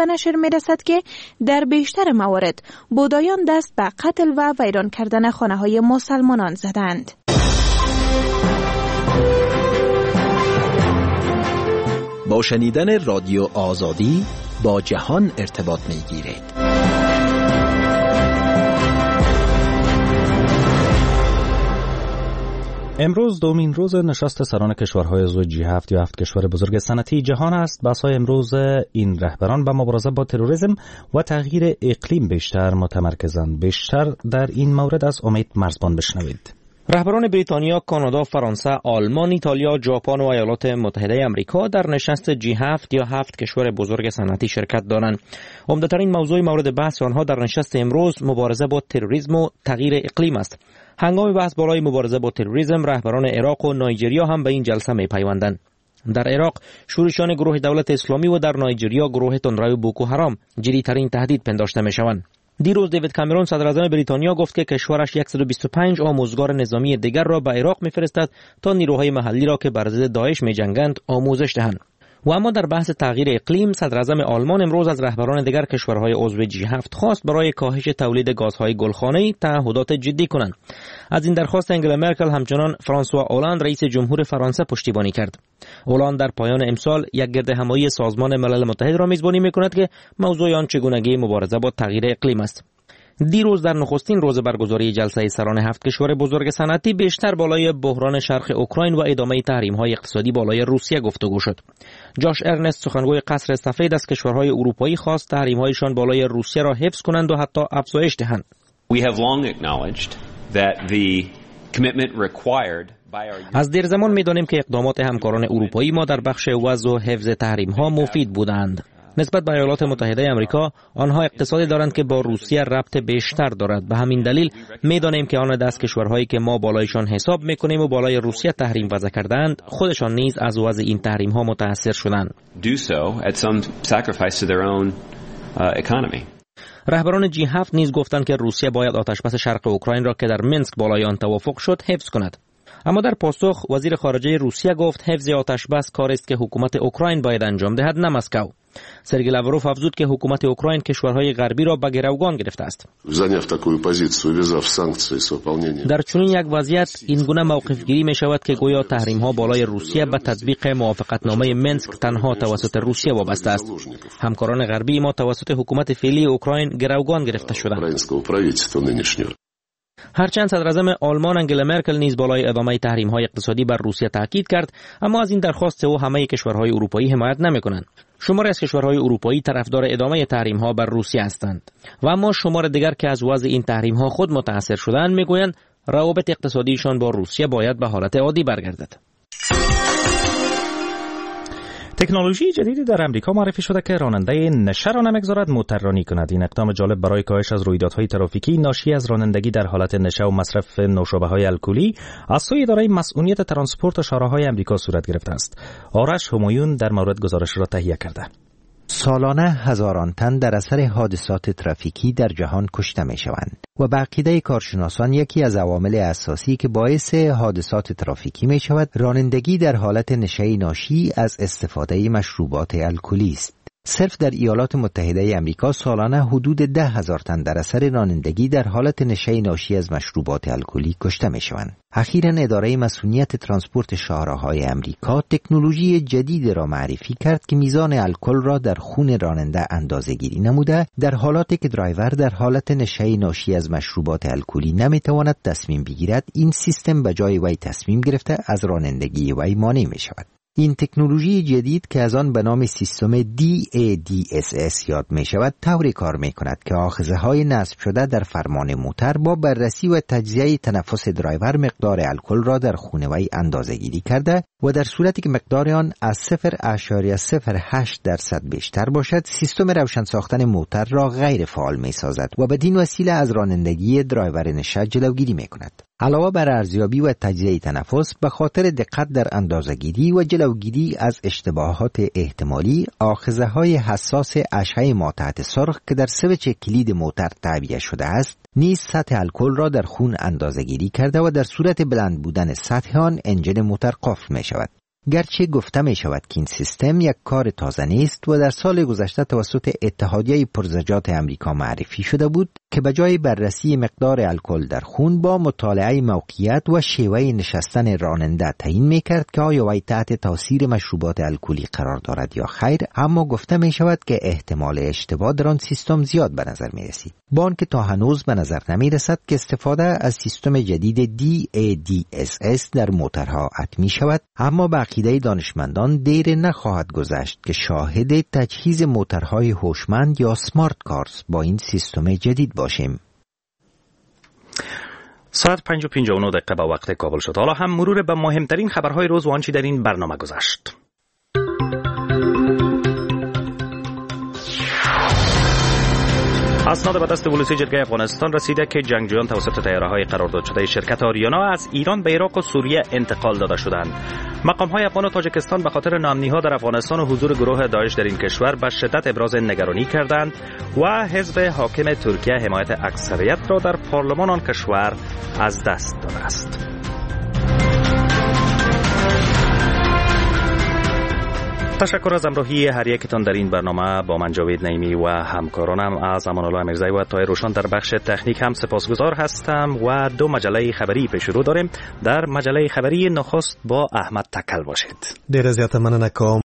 به نشر می رسد که در بیشتر موارد بودایان دست به قتل و ویران کردن خانه های مسلمانان زدند. با شنیدن رادیو آزادی با جهان ارتباط می گیرید. امروز دومین روز نشست سران کشورهای عضو جی هفت یا هفت کشور بزرگ صنعتی جهان است. بحث‌های امروز این رهبران به مبارزه با تروریسم و تغییر اقلیم بیشتر متمرکزند. بیشتر در این مورد از امید مرزبان بشنوید. رهبران بریتانیا، کانادا، فرانسه، آلمان، ایتالیا، ژاپن و ایالات متحده آمریکا در نشست جی هفت یا هفت کشور بزرگ صنعتی شرکت دارند. عمده‌ترین موضوع مورد بحث آنها در نشست امروز مبارزه با تروریسم و تغییر اقلیم است. هنگام بحث بالای مبارزه با تروریسم، رهبران عراق و نایجریا هم به این جلسه می‌پیوندند. در عراق شورشیان گروه دولت اسلامی و در نایجریا گروه تندروی بوکو حرام جدی‌ترین تهدید پنداشته می‌شوند. دیروز دیوید کامرون صدر اعظم بریتانیا گفت که کشورش صد و بیست و پنج آموزگار نظامی دیگر را به عراق می‌فرستد تا نیروهای محلی را که بر ضد داعش می‌جنگند آموزش دهند. و اما در بحث تغییر اقلیم، صدر اعظم آلمان امروز از رهبران دیگر کشورهای عضو جی هفت خواست برای کاهش تولید گازهای گلخانه‌ای تعهدات جدی کنند. از این درخواست انگلا مرکل همچنان فرانسوا اولند رئیس جمهور فرانسه پشتیبانی کرد. اولند در پایان امسال یک گرد همایی سازمان ملل متحد را میزبانی می‌کند که موضوع آن چگونگی مبارزه با تغییر اقلیم است. دیروز در نخستین روز برگزاری جلسه سران هفت کشور بزرگ صنعتی بیشتر بالای بحران شرق اوکراین و ادامه تحریم‌های اقتصادی بالای روسیه گفتگو شد. جاش ارنست سخنگوی قصر سفید از کشورهای اروپایی خواست تحریم‌هایشان بالای روسیه را حفظ کنند و حتی افزایش دهند. We have long acknowledged that the commitment required از دیر زمان می‌دانیم که اقدامات همکاران اروپایی ما در بخش وضع و حفظ تحریم‌ها مفید بودند. نسبت به ایالات متحده آمریکا، آنها اقتصادی دارند که با روسیه ربط بیشتر دارد. به همین دلیل می‌دانیم که آن دست کشورهایی که ما بالایشان حساب می‌کنیم و بالای روسیه تحریم وضع کردند، خودشان نیز از وضع این تحریم‌ها متأثر شدند. do so at some sacrifice to their own uh, economy. رهبران جی هفت نیز گفتند که روسیه باید آتشبس شرق اوکراین را که در منسک بالای آن توافق شد حفظ کند. اما در پاسخ وزیر خارجه روسیه گفت حفظ آتشبس کاری است که حکومت اوکراین باید انجام دهد، نه مسکو. سرگئی لاوروف افزود که حکومت اوکراین کشورهای غربی را به گروگان گرفته است. در چنین یک وضعیت این گونه موقف گیری می شود که گویا تحریم ها بالای روسیه به تطبیق موافقتنامه منسک تنها توسط روسیه وابسته است. همکاران غربی ما توسط حکومت فعلی اوکراین گروگان گرفته شدند. هرچند صدر اعظم آلمان انگلا مرکل نیز بالای ادامه تحریم های اقتصادی بر روسیه تاکید کرد، اما از این درخواست او همه کشورهای اروپایی حمایت نمی‌کنند. شماری از کشورهای اروپایی طرفدار ادامه تحریم ها بر روسیه هستند و اما شمار دیگر که از وضع این تحریم ها خود متاثر شدند میگویند روابط اقتصادیشان با روسیه باید به حالت عادی برگردد. تکنولوژی جدیدی در امریکا معرفی شده که راننده نشه را نمیگذارد موتر رانی کند. این اقدام جالب برای کاهش از رویدادهای ترافیکی ناشی از رانندگی در حالت نشه و مصرف نوشابه‌های الکلی از سوی اداره مسئولیت ترانسپورت شهرهای امریکا صورت گرفته است. آرش همایون در مورد گزارش را تهیه کرده. سالانه هزاران تن در اثر حادثات ترافیکی در جهان کشته می شوند و به عقیده کارشناسان یکی از عوامل اساسی که باعث حادثات ترافیکی می شود رانندگی در حالت نشه ناشی از استفاده مشروبات الکلی است. صرف در ایالات متحده آمریکا سالانه حدود ده هزار تن در اثر رانندگی در حالت نشه ناشی از مشروبات الکلی کشته می شوند. اخیراً اداره مسئولیت ترانسپورت شهرهای آمریکا تکنولوژی جدید را معرفی کرد که میزان الکل را در خون راننده اندازه‌گیری نموده در حالاتی که درایور در حالت نشه ناشی از مشروبات الکلی نمیتواند تصمیم بگیرد، این سیستم به جای وی تصمیم گرفته از رانندگی وی مانع می شود. این تکنولوژی جدید که از آن به نام سیستم دی ای دی اس اس یاد می شود طوری کار می کند که آخذه های نصب شده در فرمان موتر با بررسی و تجزیه تنفس درایور مقدار الکل را در خون وی اندازه گیری کرده و در صورتی که مقدار آن از صفر ممیز صفر هشت درصد بیشتر باشد سیستم روشن ساختن موتر را غیر فعال می سازد و بدین وسیله از رانندگی درایور نشه جلوگیری می کند. علاوه بر ارزیابی و تجزیه تنفس، به خاطر دقت در اندازه‌گیری و جلوگیری از اشتباهات احتمالی، آخذه‌های حساس اشعه ما تحت سرخ که در سویچ کلید موتر تعبیه شده است، نیز سطح الکل را در خون اندازه‌گیری کرده و در صورت بلند بودن سطح آن انجن موتر قفل می شود. گرچه گفته می شود که این سیستم یک کار تازه نیست و در سال گذشته توسط اتحادیه پرزجاج امریکا معرفی شده بود که به جای بررسی مقدار الکل در خون با مطالعه موقعیت و شیوه نشستن راننده تعیین می کرد که آیا وی تحت تاثیر مشروبات الکلی قرار دارد یا خیر، اما گفته می شود که احتمال اشتباه در آن سیستم زیاد به نظر می رسید. با آنکه تا هنوز به نظر نمی رسد که استفاده از سیستم جدید دی ای دی اس اس در موترها حتمی شود، اما به عقیده دانشمندان دیر نخواهد گذشت که شاهد تجهیز موترهای هوشمند یا سمارت کارز با این سیستم جدید باشیم. ساعت پنج و پنجاه و نه دقیقه به وقت کابل شد. حالا هم مرور به مهمترین خبرهای روز و آنچه در این برنامه گذشت. اسناد به دست ولوسی جرگه افغانستان رسیده که جنگجویان توسط طیاره‌های قرارداد شده شرکت آریانا از ایران به عراق و سوریه انتقال داده شدند. مقام‌های افغان و تاجیکستان به خاطر ناامنی‌ها در افغانستان و حضور گروه داعش در این کشور به شدت ابراز نگرانی کردند و حزب حاکم ترکیه حمایت اکثریت را در پارلمان آن کشور از دست داده است. تشکر از همراهی هر یکتان در این برنامه. با من جاوید نعیمی و همکارانم از امان الله امیرزی و طاهر روشن در بخش تکنیک هم سپاسگزار هستم و دو مجله خبری پیش رو داریم. در مجله خبری نخست با احمد تکل باشید. ډیر زیاته مننه کوم.